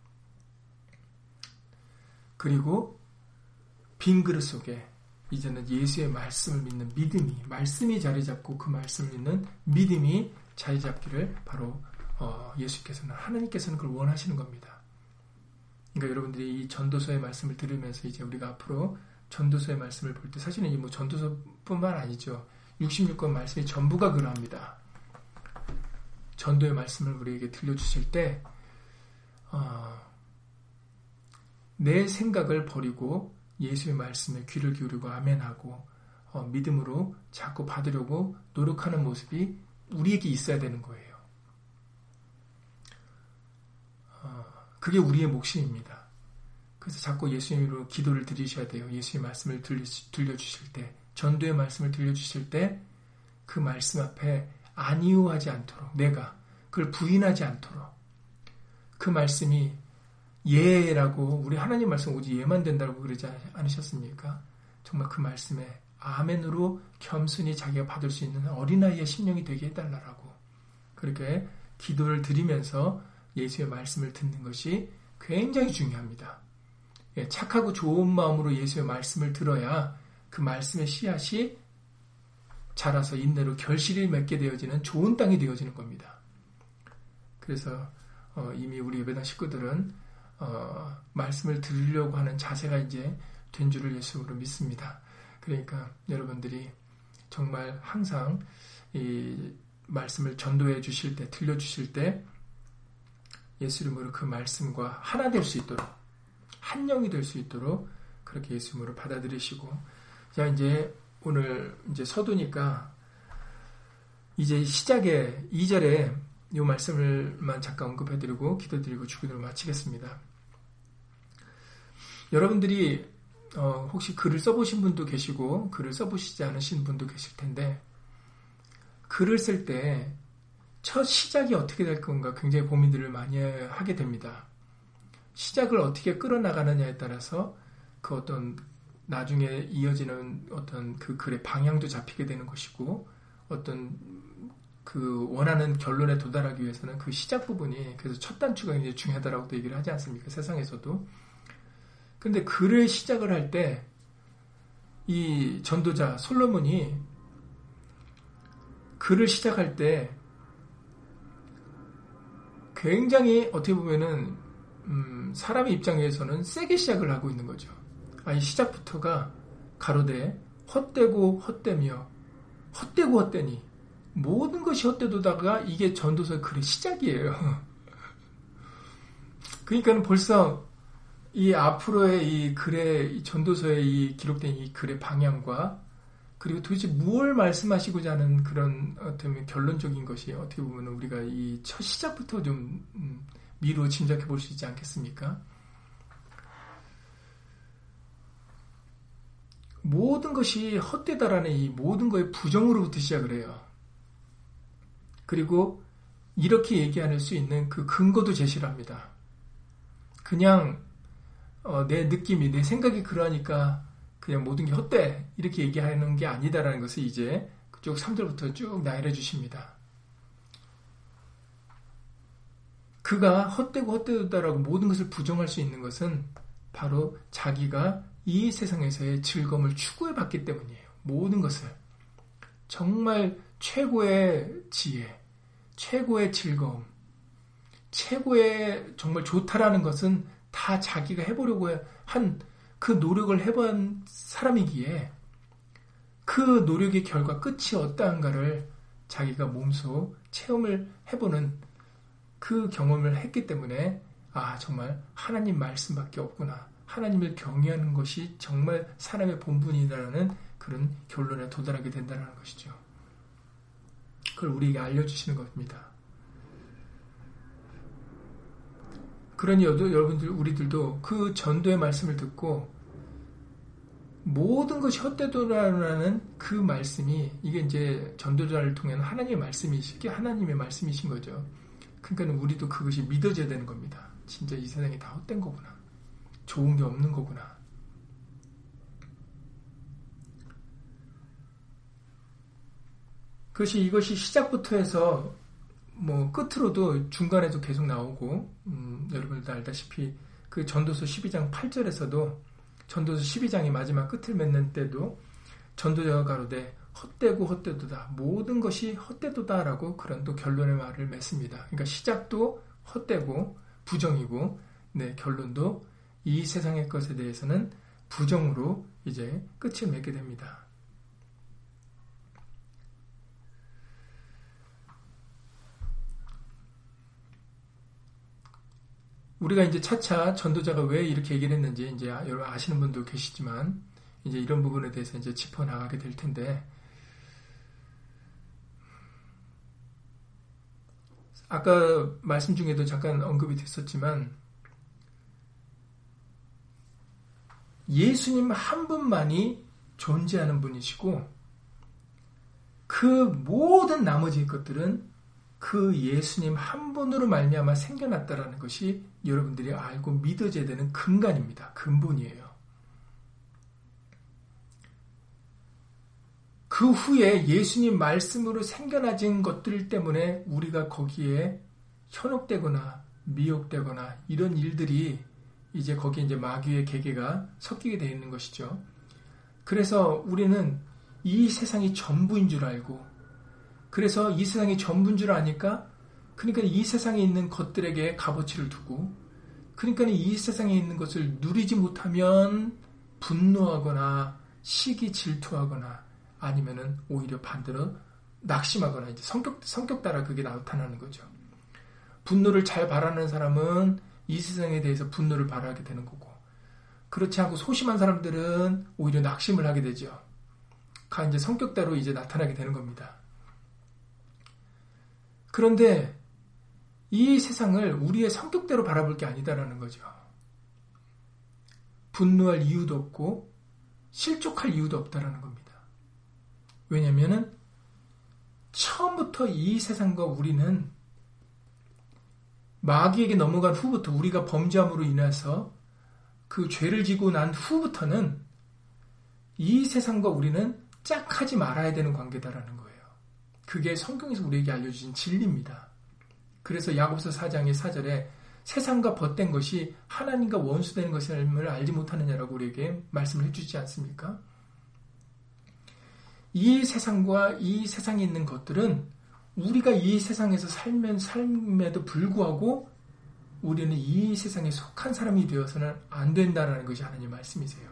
그리고 빈 그릇 속에 이제는 예수의 말씀을 믿는 믿음이, 말씀이 자리 잡고 그 말씀을 믿는 믿음이 자리 잡기를 바로 어, 예수께서는, 하나님께서는 그걸 원하시는 겁니다. 그러니까 여러분들이 이 전도서의 말씀을 들으면서 이제 우리가 앞으로 전도서의 말씀을 볼 때, 사실은 이 뭐 전도서뿐만 아니죠. 육십육 권 말씀이 전부가 그러합니다. 전도의 말씀을 우리에게 들려주실 때, 어, 내 생각을 버리고 예수의 말씀에 귀를 기울이고 아멘하고 어, 믿음으로 자꾸 받으려고 노력하는 모습이 우리에게 있어야 되는 거예요. 어, 그게 우리의 목심입니다. 그래서 자꾸 예수님으로 기도를 드리셔야 돼요. 예수의 말씀을 들려, 들려주실 때, 전도의 말씀을 들려주실 때 그 말씀 앞에 안이유하지 않도록, 내가 그걸 부인하지 않도록, 그 말씀이 예라고, 우리 하나님 말씀 오직 예만 된다고 그러지 않으셨습니까? 정말 그 말씀에 아멘으로 겸손히 자기가 받을 수 있는 어린아이의 심령이 되게 해달라고, 그렇게 기도를 드리면서 예수의 말씀을 듣는 것이 굉장히 중요합니다. 예, 착하고 좋은 마음으로 예수의 말씀을 들어야 그 말씀의 씨앗이 자라서 인내로 결실을 맺게 되어지는 좋은 땅이 되어지는 겁니다. 그래서 어, 이미 우리 예배당 식구들은 어, 말씀을 들으려고 하는 자세가 이제 된 줄을 예수로 믿습니다. 그러니까 여러분들이 정말 항상 이 말씀을 전도해 주실 때, 들려주실 때 예수 이름으로 그 말씀과 하나 될 수 있도록, 한 영이 될 수 있도록 그렇게 예수 이름으로 받아들이시고, 자, 이제 오늘 이제 서두니까 이제 시작에 이 절에 이 말씀을만 잠깐 언급해드리고 기도드리고 주기도를 마치겠습니다. 여러분들이 어, 혹시 글을 써보신 분도 계시고 글을 써보시지 않으신 분도 계실 텐데, 글을 쓸 때 첫 시작이 어떻게 될 건가 굉장히 고민들을 많이 하게 됩니다. 시작을 어떻게 끌어나가느냐에 따라서 그 어떤 나중에 이어지는 어떤 그 글의 방향도 잡히게 되는 것이고, 어떤 그 원하는 결론에 도달하기 위해서는 그 시작 부분이, 그래서 첫 단추가 굉장히 중요하다라고도 얘기를 하지 않습니까? 세상에서도. 근데 글을 시작을 할 때 이 전도자 솔로몬이 글을 시작할 때 굉장히 어떻게 보면은 음, 사람의 입장에서는 세게 시작을 하고 있는 거죠. 아니, 시작부터가 가로되 헛되고 헛되며 헛되고 헛되니 모든 것이 헛되도다가 이게 전도서 글의 시작이에요. 그러니까 벌써 이 앞으로의 이 글의, 이 전도서의 이 기록된 이 글의 방향과 그리고 도대체 무엇을 말씀하시고자 하는 그런 어떤 결론적인 것이 어떻게 보면 우리가 이 첫 시작부터 좀 미루어 짐작해 볼 수 있지 않겠습니까? 모든 것이 헛되다라는 이 모든 것의 부정으로부터 시작을 해요. 그리고 이렇게 얘기할 수 있는 그 근거도 제시를 합니다. 그냥 어, 내 느낌이, 내 생각이 그러하니까 그냥 모든 게 헛돼 이렇게 얘기하는 게 아니다라는 것을 이제 쭉 삼 절부터 쭉 나열해 주십니다. 그가 헛되고 헛되다라고 모든 것을 부정할 수 있는 것은 바로 자기가 이 세상에서의 즐거움을 추구해 봤기 때문이에요. 모든 것을. 정말 최고의 지혜, 최고의 즐거움, 최고의 정말 좋다라는 것은 다 자기가 해보려고 한 그 노력을 해본 사람이기에 그 노력의 결과 끝이 어떠한가를 자기가 몸소 체험을 해보는 그 경험을 했기 때문에 아 정말 하나님 말씀밖에 없구나. 하나님을 경외하는 것이 정말 사람의 본분이라는 그런 결론에 도달하게 된다는 것이죠. 그걸 우리에게 알려주시는 겁니다. 그러니 여러분들 우리들도 그 전도의 말씀을 듣고 모든 것이 헛되도라는 그 말씀이 이게 이제 전도자를 통한 하나님의 말씀이시기 하나님의 말씀이신 거죠. 그러니까 우리도 그것이 믿어져야 되는 겁니다. 진짜 이 세상이 다 헛된 거구나. 좋은 게 없는 거구나. 그것이 이것이 시작부터 해서 뭐 끝으로도 중간에도 계속 나오고 음, 여러분들도 알다시피 그 전도서 십이 장 팔 절에서도 전도서 십이 장이 마지막 끝을 맺는 때도 전도자가 가로되 헛되고 헛되도다 모든 것이 헛되도다라고 그런 또 결론의 말을 맺습니다. 그러니까 시작도 헛되고 부정이고 네, 결론도 이 세상의 것에 대해서는 부정으로 이제 끝을 맺게 됩니다. 우리가 이제 차차 전도자가 왜 이렇게 얘기를 했는지 이제 여러분 아시는 분도 계시지만 이제 이런 부분에 대해서 이제 짚어 나가게 될 텐데 아까 말씀 중에도 잠깐 언급이 됐었지만 예수님 한 분만이 존재하는 분이시고 그 모든 나머지 것들은 그 예수님 한 분으로 말미암아 생겨났다라는 것이 여러분들이 알고 믿어져야 되는 근간입니다. 근본이에요. 그 후에 예수님 말씀으로 생겨나진 것들 때문에 우리가 거기에 현혹되거나 미혹되거나 이런 일들이 이제 거기에 이제 마귀의 계계가 섞이게 되어 있는 것이죠. 그래서 우리는 이 세상이 전부인 줄 알고 그래서 이 세상이 전부인 줄 아니까 그러니까 이 세상에 있는 것들에게 값어치를 두고 그러니까 이 세상에 있는 것을 누리지 못하면 분노하거나 시기 질투하거나 아니면은 오히려 반대로 낙심하거나 이제 성격, 성격 따라 그게 나타나는 거죠. 분노를 잘 바라는 사람은 이 세상에 대해서 분노를 바라게 되는 거고 그렇지 않고 소심한 사람들은 오히려 낙심을 하게 되죠. 가 이제 성격 따로 이제 나타나게 되는 겁니다. 그런데 이 세상을 우리의 성격대로 바라볼 게 아니다라는 거죠. 분노할 이유도 없고 실족할 이유도 없다라는 겁니다. 왜냐하면 처음부터 이 세상과 우리는 마귀에게 넘어간 후부터 우리가 범죄함으로 인해서 그 죄를 지고 난 후부터는 이 세상과 우리는 짝하지 말아야 되는 관계다라는 거예요. 그게 성경에서 우리에게 알려주신 진리입니다. 그래서 야고보서 사 장의 사 절에 세상과 벗된 것이 하나님과 원수되는 것임을 알지 못하느냐라고 우리에게 말씀을 해주지 않습니까? 이 세상과 이 세상에 있는 것들은 우리가 이 세상에서 살면 삶에도 불구하고 우리는 이 세상에 속한 사람이 되어서는 안 된다는 것이 하나님의 말씀이세요.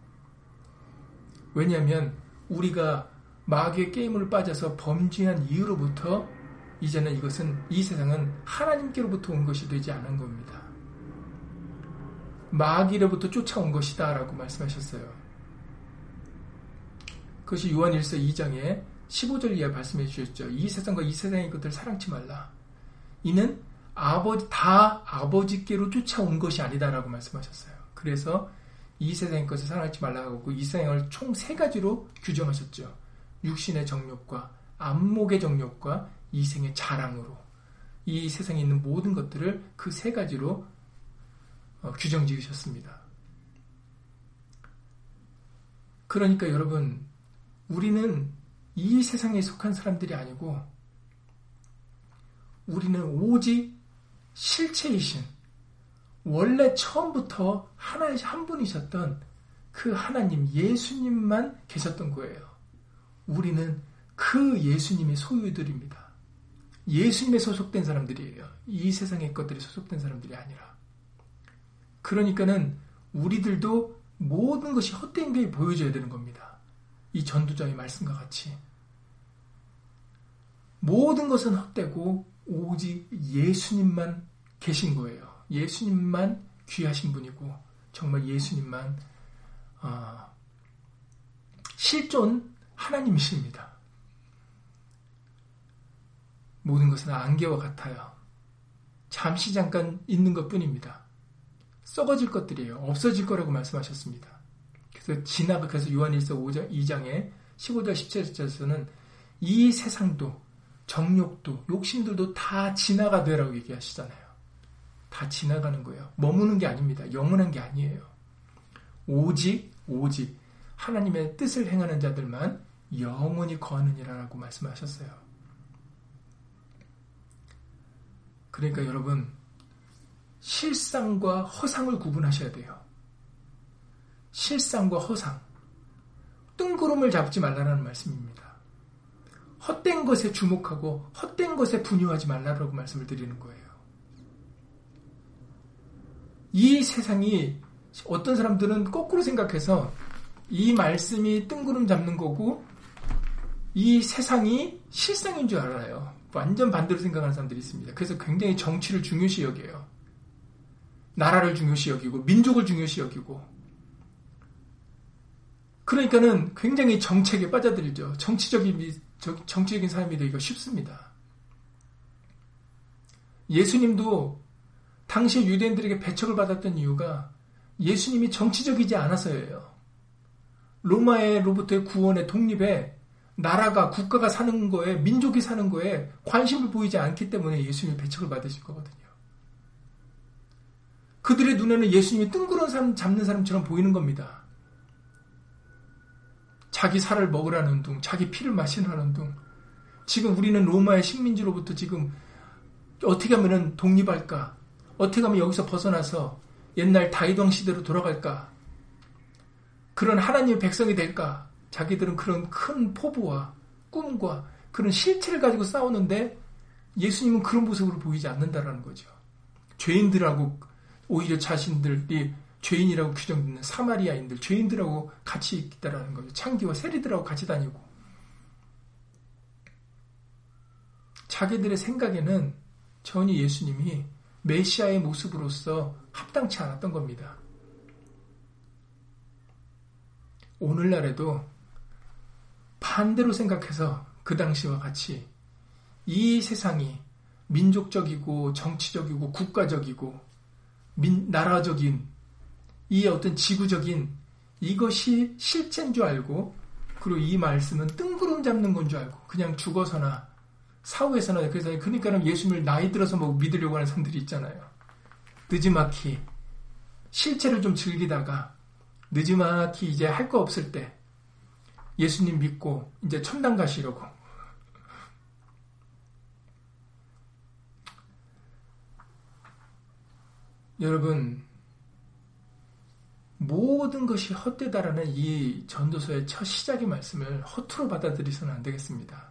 왜냐하면 우리가 마귀의 게임을 빠져서 범죄한 이후로부터 이제는 이것은 이 세상은 하나님께로부터 온 것이 되지 않은 겁니다. 마귀로부터 쫓아온 것이다 라고 말씀하셨어요. 그것이 요한일서 이 장에 십오 절 이하 말씀해 주셨죠. 이 세상과 이 세상의 것들을 사랑치 말라. 이는 아버지, 다 아버지께로 쫓아온 것이 아니다라고 말씀하셨어요. 그래서 이 세상의 것을 사랑하지 말라고 하고 이 세상을 총 세 가지로 규정하셨죠. 육신의 정욕과 안목의 정욕과 이생의 자랑으로 이 세상에 있는 모든 것들을 그 세 가지로 어, 규정 지으셨습니다. 그러니까 여러분, 우리는 이 세상에 속한 사람들이 아니고 우리는 오직 실체이신 원래 처음부터 하나의 한 분이셨던 그 하나님 예수님만 계셨던 거예요. 우리는 그 예수님의 소유들입니다. 예수님에 소속된 사람들이에요. 이 세상의 것들이 소속된 사람들이 아니라. 그러니까는 우리들도 모든 것이 헛된 게 보여져야 되는 겁니다. 이 전도자의 말씀과 같이. 모든 것은 헛되고 오직 예수님만 계신 거예요. 예수님만 귀하신 분이고 정말 예수님만 어, 실존 하나님이십니다. 모든 것은 안개와 같아요. 잠시 잠깐 있는 것뿐입니다. 썩어질 것들이에요. 없어질 거라고 말씀하셨습니다. 그래서 지나가 그래서 요한일서 이 장에 십오 절 십칠 절에서는 이 세상도 정욕도 욕심들도 다 지나가 되라고 얘기하시잖아요. 다 지나가는 거예요. 머무는 게 아닙니다. 영원한 게 아니에요. 오직 오직 하나님의 뜻을 행하는 자들만 영원히 거하느니라라고 말씀하셨어요. 그러니까 여러분, 실상과 허상을 구분하셔야 돼요. 실상과 허상, 뜬구름을 잡지 말라는 말씀입니다. 헛된 것에 주목하고 헛된 것에 분유하지 말라라고 말씀을 드리는 거예요. 이 세상이 어떤 사람들은 거꾸로 생각해서 이 말씀이 뜬구름 잡는 거고 이 세상이 실상인 줄 알아요. 완전 반대로 생각하는 사람들이 있습니다. 그래서 굉장히 정치를 중요시 여겨요. 나라를 중요시 여기고 민족을 중요시 여기고 그러니까는 굉장히 정책에 빠져들죠. 정치적인 정치적인 삶이 되기가 쉽습니다. 예수님도 당시 유대인들에게 배척을 받았던 이유가 예수님이 정치적이지 않아서예요. 로마로부터의 구원의 독립에 나라가 국가가 사는 거에 민족이 사는 거에 관심을 보이지 않기 때문에 예수님이 배척을 받으실 거거든요. 그들의 눈에는 예수님이 뜬구름 사람 잡는 사람처럼 보이는 겁니다. 자기 살을 먹으라는 둥, 자기 피를 마시라는 둥. 지금 우리는 로마의 식민지로부터 지금 어떻게 하면 독립할까? 어떻게 하면 여기서 벗어나서 옛날 다윗왕 시대로 돌아갈까? 그런 하나님의 백성이 될까? 자기들은 그런 큰 포부와 꿈과 그런 실체를 가지고 싸우는데 예수님은 그런 모습으로 보이지 않는다라는 거죠. 죄인들하고 오히려 자신들이 죄인이라고 규정되는 사마리아인들, 죄인들하고 같이 있다라는 거죠. 창기와 세리들하고 같이 다니고. 자기들의 생각에는 전혀 예수님이 메시아의 모습으로서 합당치 않았던 겁니다. 오늘날에도 반대로 생각해서 그 당시와 같이 이 세상이 민족적이고 정치적이고 국가적이고 민, 나라적인 이 어떤 지구적인 이것이 실체인 줄 알고 그리고 이 말씀은 뜬구름 잡는 건 줄 알고 그냥 죽어서나 사후에서나 그래서 그러니까 예수님을 나이 들어서 뭐 믿으려고 하는 사람들이 있잖아요. 느지막이 실체를 좀 즐기다가 느지막이 이제 할 거 없을 때 예수님 믿고 이제 천당 가시려고. 여러분, 모든 것이 헛되다라는 이 전도서의 첫 시작의 말씀을 허투루 받아들이서는 안 되겠습니다.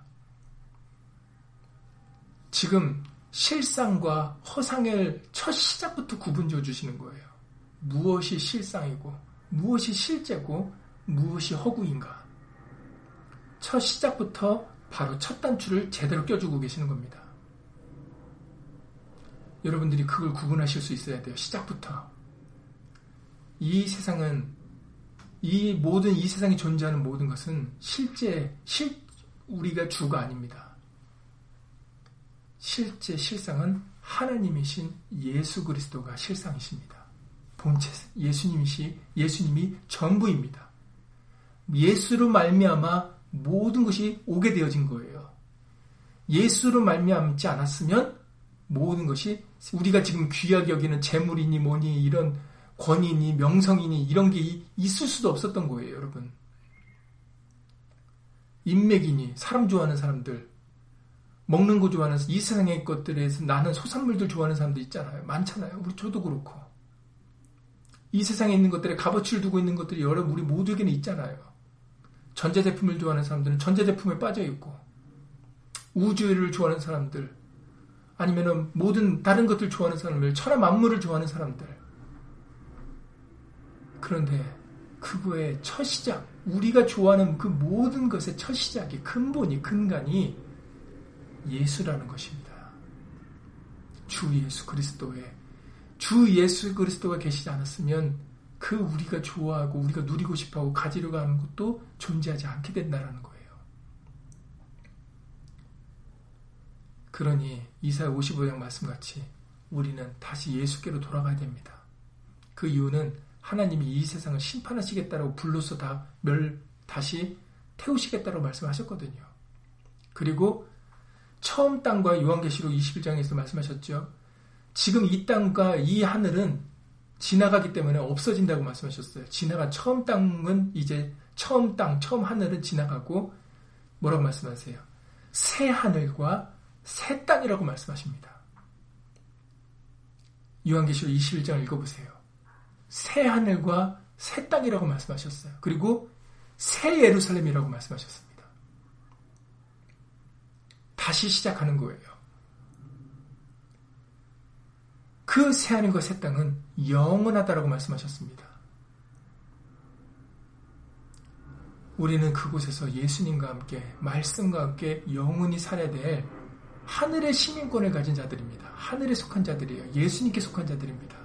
지금 실상과 허상을 첫 시작부터 구분지어 주시는 거예요. 무엇이 실상이고 무엇이 실제고 무엇이 허구인가. 첫 시작부터 바로 첫 단추를 제대로 껴주고 계시는 겁니다. 여러분들이 그걸 구분하실 수 있어야 돼요. 시작부터. 이 세상은 이 모든 이 세상에 존재하는 모든 것은 실제 실 우리가 주가 아닙니다. 실제 실상은 하나님이신 예수 그리스도가 실상이십니다. 본체 예수님이시 예수님이 전부입니다. 예수로 말미암아 모든 것이 오게 되어진 거예요. 예수로 말미암지 않았으면 모든 것이 우리가 지금 귀하게 여기는 재물이니 뭐니 이런 권위니 명성이니 이런 게 있을 수도 없었던 거예요, 여러분. 인맥이니 사람 좋아하는 사람들, 먹는 거 좋아하는 이 세상의 것들에서 나는 소산물들 좋아하는 사람들 있잖아요. 많잖아요. 우리 저도 그렇고. 이 세상에 있는 것들에 값어치를 두고 있는 것들이 여러 우리 모두에게는 있잖아요. 전자제품을 좋아하는 사람들은 전자제품에 빠져 있고, 우주를 좋아하는 사람들, 아니면은 모든 다른 것들 좋아하는 사람들, 천하 만물을 좋아하는 사람들. 그런데 그거의 첫 시작, 우리가 좋아하는 그 모든 것의 첫 시작이 근본이 근간이 예수라는 것입니다. 주 예수 그리스도의 주 예수 그리스도가 계시지 않았으면 그 우리가 좋아하고 우리가 누리고 싶어하고 가지려고 하는 것도 존재하지 않게 된다는 거예요. 그러니 이사야 오십오 장 말씀같이 우리는 다시 예수께로 돌아가야 됩니다. 그 이유는 하나님이 이 세상을 심판하시겠다라고 불로서 다 멸, 다시 태우시겠다라고 말씀하셨거든요. 그리고 처음 땅과 요한계시록 이십일 장에서 말씀하셨죠. 지금 이 땅과 이 하늘은 지나가기 때문에 없어진다고 말씀하셨어요. 지나간 처음 땅은 이제 처음 땅, 처음 하늘은 지나가고 뭐라고 말씀하세요? 새 하늘과 새 땅이라고 말씀하십니다. 요한계시록 이십일 장 읽어보세요. 새 하늘과 새 땅이라고 말씀하셨어요. 그리고 새 예루살렘이라고 말씀하셨습니다. 다시 시작하는 거예요. 그 새 하늘과 새 땅은 영원하다라고 말씀하셨습니다. 우리는 그곳에서 예수님과 함께 말씀과 함께 영원히 살아야 될 하늘의 시민권을 가진 자들입니다. 하늘에 속한 자들이에요. 예수님께 속한 자들입니다.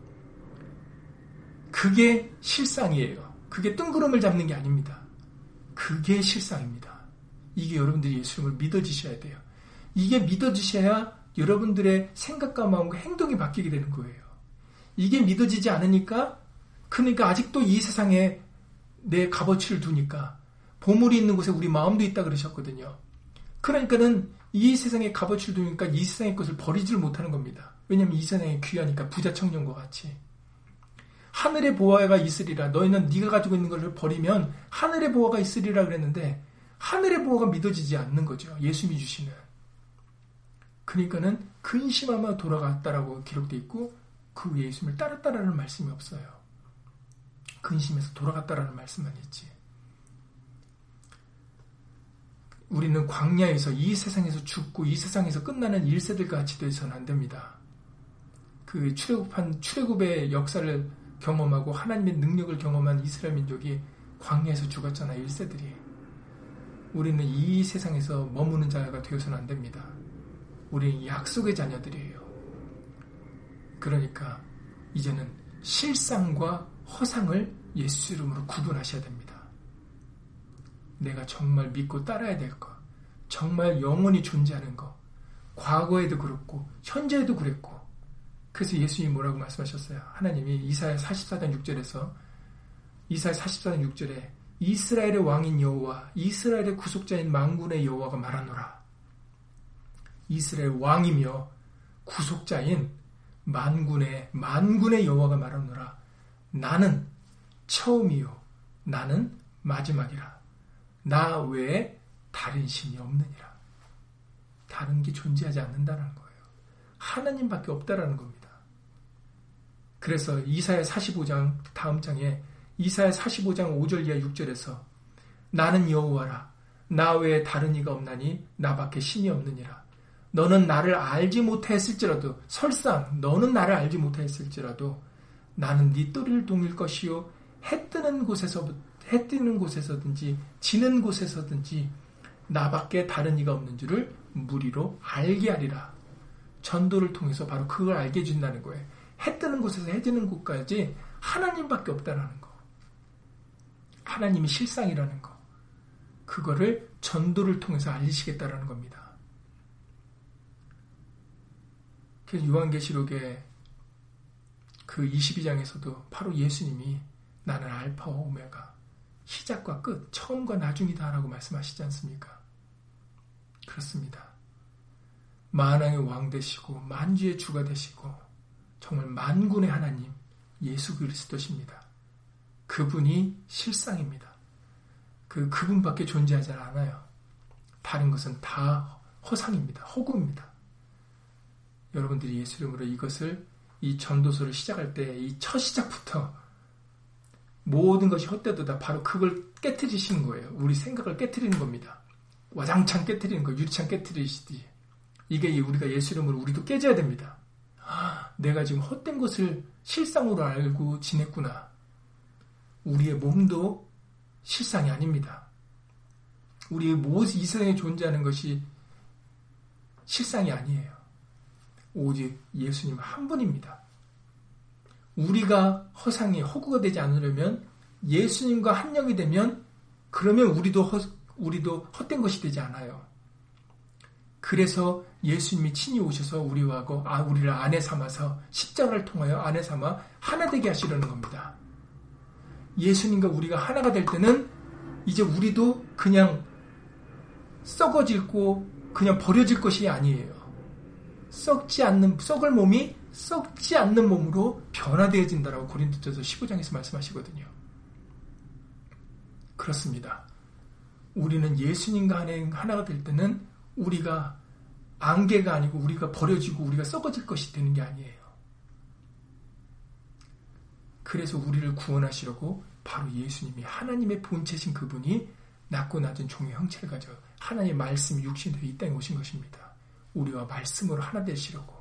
그게 실상이에요. 그게 뜬구름을 잡는 게 아닙니다. 그게 실상입니다. 이게 여러분들이 예수님을 믿어주셔야 돼요. 이게 믿어주셔야 여러분들의 생각과 마음과 행동이 바뀌게 되는 거예요. 이게 믿어지지 않으니까, 그러니까 아직도 이 세상에 내 값어치를 두니까 보물이 있는 곳에 우리 마음도 있다 그러셨거든요. 그러니까는 이 세상에 값어치를 두니까 이 세상의 것을 버리지를 못하는 겁니다. 왜냐하면 이 세상에 귀하니까, 부자 청년과 같이. 하늘의 보화가 있으리라. 너희는 네가 가지고 있는 것을 버리면 하늘의 보화가 있으리라 그랬는데 하늘의 보화가 믿어지지 않는 거죠. 예수님이 주시는. 그러니까는 근심하며 돌아갔다라고 기록되어 있고 그 예수님을 따랐다라는 말씀이 없어요. 근심해서 돌아갔다라는 말씀만 있지. 우리는 광야에서 이 세상에서 죽고 이 세상에서 끝나는 일 세들과 같이 되어서는 안 됩니다. 그 출애굽한 출애굽의 역사를 경험하고 하나님의 능력을 경험한 이스라엘 민족이 광야에서 죽었잖아요. 일 세들이. 우리는 이 세상에서 머무는 자가 되어서는 안 됩니다. 우리는 약속의 자녀들이에요. 그러니까 이제는 실상과 허상을 예수 이름으로 구분하셔야 됩니다. 내가 정말 믿고 따라야 될 것, 정말 영원히 존재하는 것, 과거에도 그렇고 현재에도 그랬고. 그래서 예수님이 뭐라고 말씀하셨어요? 하나님이 이사야 사십사 장 육 절에서 이사야 사십사 장 육 절에 이스라엘의 왕인 여호와 이스라엘의 구속자인 만군의 여호와가 말하노라. 이스라엘 왕이며 구속자인 만군의 만군의 여호와가 말하노라. 나는 처음이요 나는 마지막이라. 나 외에 다른 신이 없느니라. 다른 게 존재하지 않는다는 거예요. 하나님밖에 없다라는 겁니다. 그래서 이사야 사십오 장 다음 장에 이사야 사십오 장 오 절 이하 육 절에서 나는 여호와라. 나 외에 다른 이가 없나니 나밖에 신이 없느니라. 너는 나를 알지 못하였을지라도 설상 너는 나를 알지 못하였을지라도 나는 네 뜰을 동일 것이요 해 뜨는 곳에서 해 뜨는 곳에서든지 지는 곳에서든지 나밖에 다른 이가 없는 줄을 무리로 알게 하리라. 전도를 통해서 바로 그걸 알게 해준다는 거예요. 해 뜨는 곳에서 해 지는 곳까지 하나님밖에 없다라는 거. 하나님이 실상이라는 거. 그거를 전도를 통해서 알리시겠다라는 겁니다. 그래서 요한계시록의 그 이십이 장에서도 바로 예수님이 나는 알파와 오메가, 시작과 끝, 처음과 나중이다 라고 말씀하시지 않습니까? 그렇습니다. 만왕의 왕 되시고 만주의 주가 되시고 정말 만군의 하나님 예수 그리스도십니다. 그분이 실상입니다. 그 그분밖에 존재하지 않아요. 다른 것은 다 허상입니다. 허구입니다. 여러분들이 예수 이름으로 이것을 이 전도서를 시작할 때 이 첫 시작부터 모든 것이 헛되도다 바로 그걸 깨트리시는 거예요. 우리 생각을 깨트리는 겁니다. 와장창 깨트리는 거, 유리창 깨트리시듯이. 이게 우리가 예수 이름으로 우리도 깨져야 됩니다. 아, 내가 지금 헛된 것을 실상으로 알고 지냈구나. 우리의 몸도 실상이 아닙니다. 우리의 모든 이 세상에 존재하는 것이 실상이 아니에요. 오직 예수님 한 분입니다. 우리가 허상이 허구가 되지 않으려면 예수님과 한 영이 되면 그러면 우리도 허, 우리도 헛된 것이 되지 않아요. 그래서 예수님이 친히 오셔서 우리와 아, 우리를 아내 삼아서 십자가를 통하여 아내 삼아 하나 되게 하시려는 겁니다. 예수님과 우리가 하나가 될 때는 이제 우리도 그냥 썩어질고 그냥 버려질 것이 아니에요. 썩지 않는, 썩을 몸이 썩지 않는 몸으로 변화되어진다라고 고린도전서 십오 장에서 말씀하시거든요. 그렇습니다. 우리는 예수님과 하나가 될 때는 우리가 안개가 아니고 우리가 버려지고 우리가 썩어질 것이 되는 게 아니에요. 그래서 우리를 구원하시려고 바로 예수님이 하나님의 본체신 그분이 낮고 낮은 종의 형체를 가져 하나님의 말씀이 육신되어 이 땅에 오신 것입니다. 우리와 말씀으로 하나 되시려고.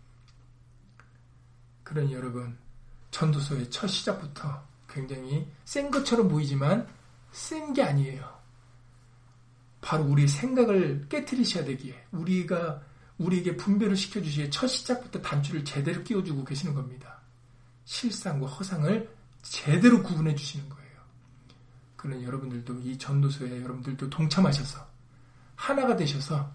그러니 여러분, 전도서의 첫 시작부터 굉장히 센 것처럼 보이지만 센 게 아니에요. 바로 우리의 생각을 깨트리셔야 되기에 우리가 우리에게 분별을 시켜주시기에 첫 시작부터 단추를 제대로 끼워주고 계시는 겁니다. 실상과 허상을 제대로 구분해 주시는 거예요. 그러니 여러분들도 이 전도서에 여러분들도 동참하셔서 하나가 되셔서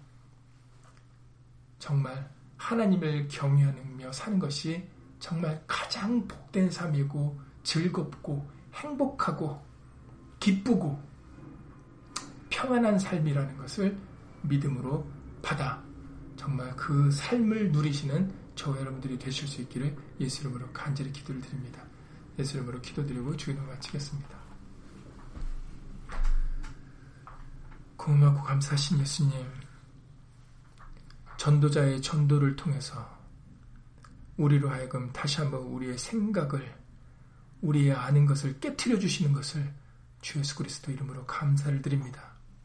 정말 하나님을 경외하며 사는 것이 정말 가장 복된 삶이고 즐겁고 행복하고 기쁘고 평안한 삶이라는 것을 믿음으로 받아 정말 그 삶을 누리시는 저와 여러분들이 되실 수 있기를 예수 이름으로 간절히 기도를 드립니다. 예수 이름으로 기도드리고 주기도 마치겠습니다. 고맙고 감사하신 예수님, 전도자의 전도를 통해서 우리로 하여금 다시 한번 우리의 생각을, 우리의 아는 것을 깨트려 주시는 것을 주 예수 그리스도 이름으로 감사를 드립니다.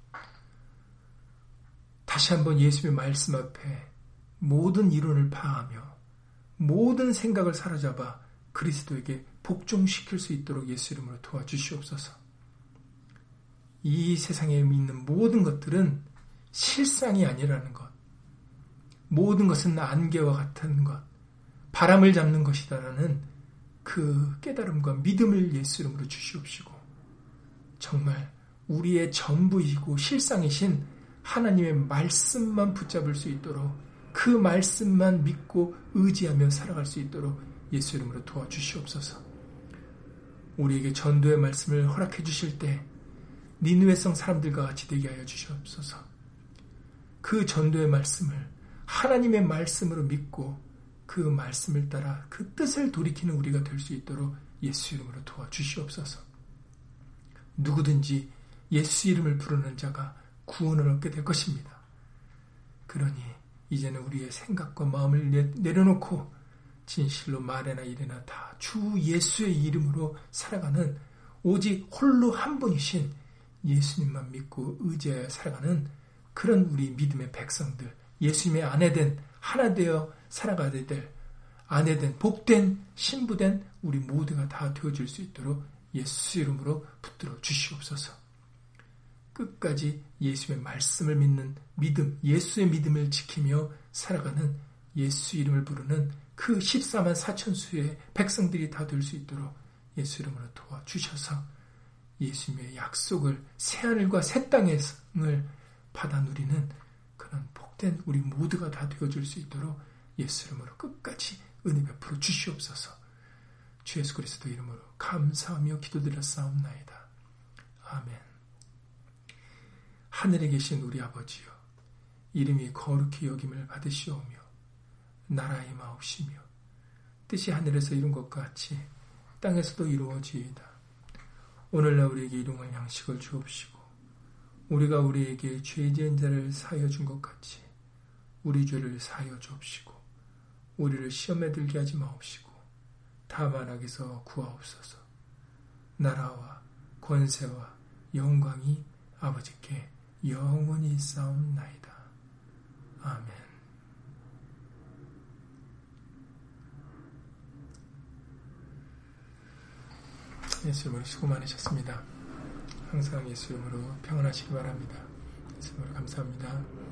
다시 한번 예수님의 말씀 앞에 모든 이론을 파하며 모든 생각을 사로잡아 그리스도에게 복종시킬 수 있도록 예수 이름으로 도와주시옵소서. 이 세상에 있는 모든 것들은 실상이 아니라는 것, 모든 것은 안개와 같은 것, 바람을 잡는 것이다라는 그 깨달음과 믿음을 예수 이름으로 주시옵시고 정말 우리의 전부이고 실상이신 하나님의 말씀만 붙잡을 수 있도록 그 말씀만 믿고 의지하며 살아갈 수 있도록 예수 이름으로 도와주시옵소서. 우리에게 전도의 말씀을 허락해 주실 때 니느웨성 사람들과 같이 되게 하여 주시옵소서. 그 전도의 말씀을 하나님의 말씀으로 믿고 그 말씀을 따라 그 뜻을 돌이키는 우리가 될 수 있도록 예수 이름으로 도와주시옵소서. 누구든지 예수 이름을 부르는 자가 구원을 얻게 될 것입니다. 그러니 이제는 우리의 생각과 마음을 내려놓고 진실로 말이나 이래나 다 주 예수의 이름으로 살아가는 오직 홀로 한 분이신 예수님만 믿고 의지하여 살아가는 그런 우리 믿음의 백성들, 예수님의 아내된 하나 되어 살아가야 될 아내된 복된 신부된 우리 모두가 다 되어질 수 있도록 예수 이름으로 붙들어 주시옵소서. 끝까지 예수의 말씀을 믿는 믿음, 예수의 믿음을 지키며 살아가는 예수 이름을 부르는 그 십사만 사천수의 백성들이 다 될 수 있도록 예수 이름으로 도와주셔서 예수님의 약속을 새하늘과 새 땅을 받아 누리는 그런 복된 우리 모두가 다 되어줄 수 있도록 예수 이름으로 끝까지 은혜 베풀어 주시옵소서. 주 예수 그리스도 이름으로 감사하며 기도드렸사옵나이다. 아멘. 하늘에 계신 우리 아버지여, 이름이 거룩히 여김을 받으시오며 나라의 마옵시며 뜻이 하늘에서 이룬 것 같이 땅에서도 이루어지이다. 오늘날 우리에게 일용할 양식을 주옵시고 우리가 우리에게 죄 지은 자를 사하여 준 것 같이 우리 죄를 사하여 주옵시고 우리를 시험에 들게 하지 마옵시고 다만 악에서 구하옵소서. 나라와 권세와 영광이 아버지께 영원히 있사옵나이다. 아멘. 예수 이름으로 수고 많으셨습니다. 항상 예수 이름으로 평안하시기 바랍니다. 예수 이름으로 감사합니다.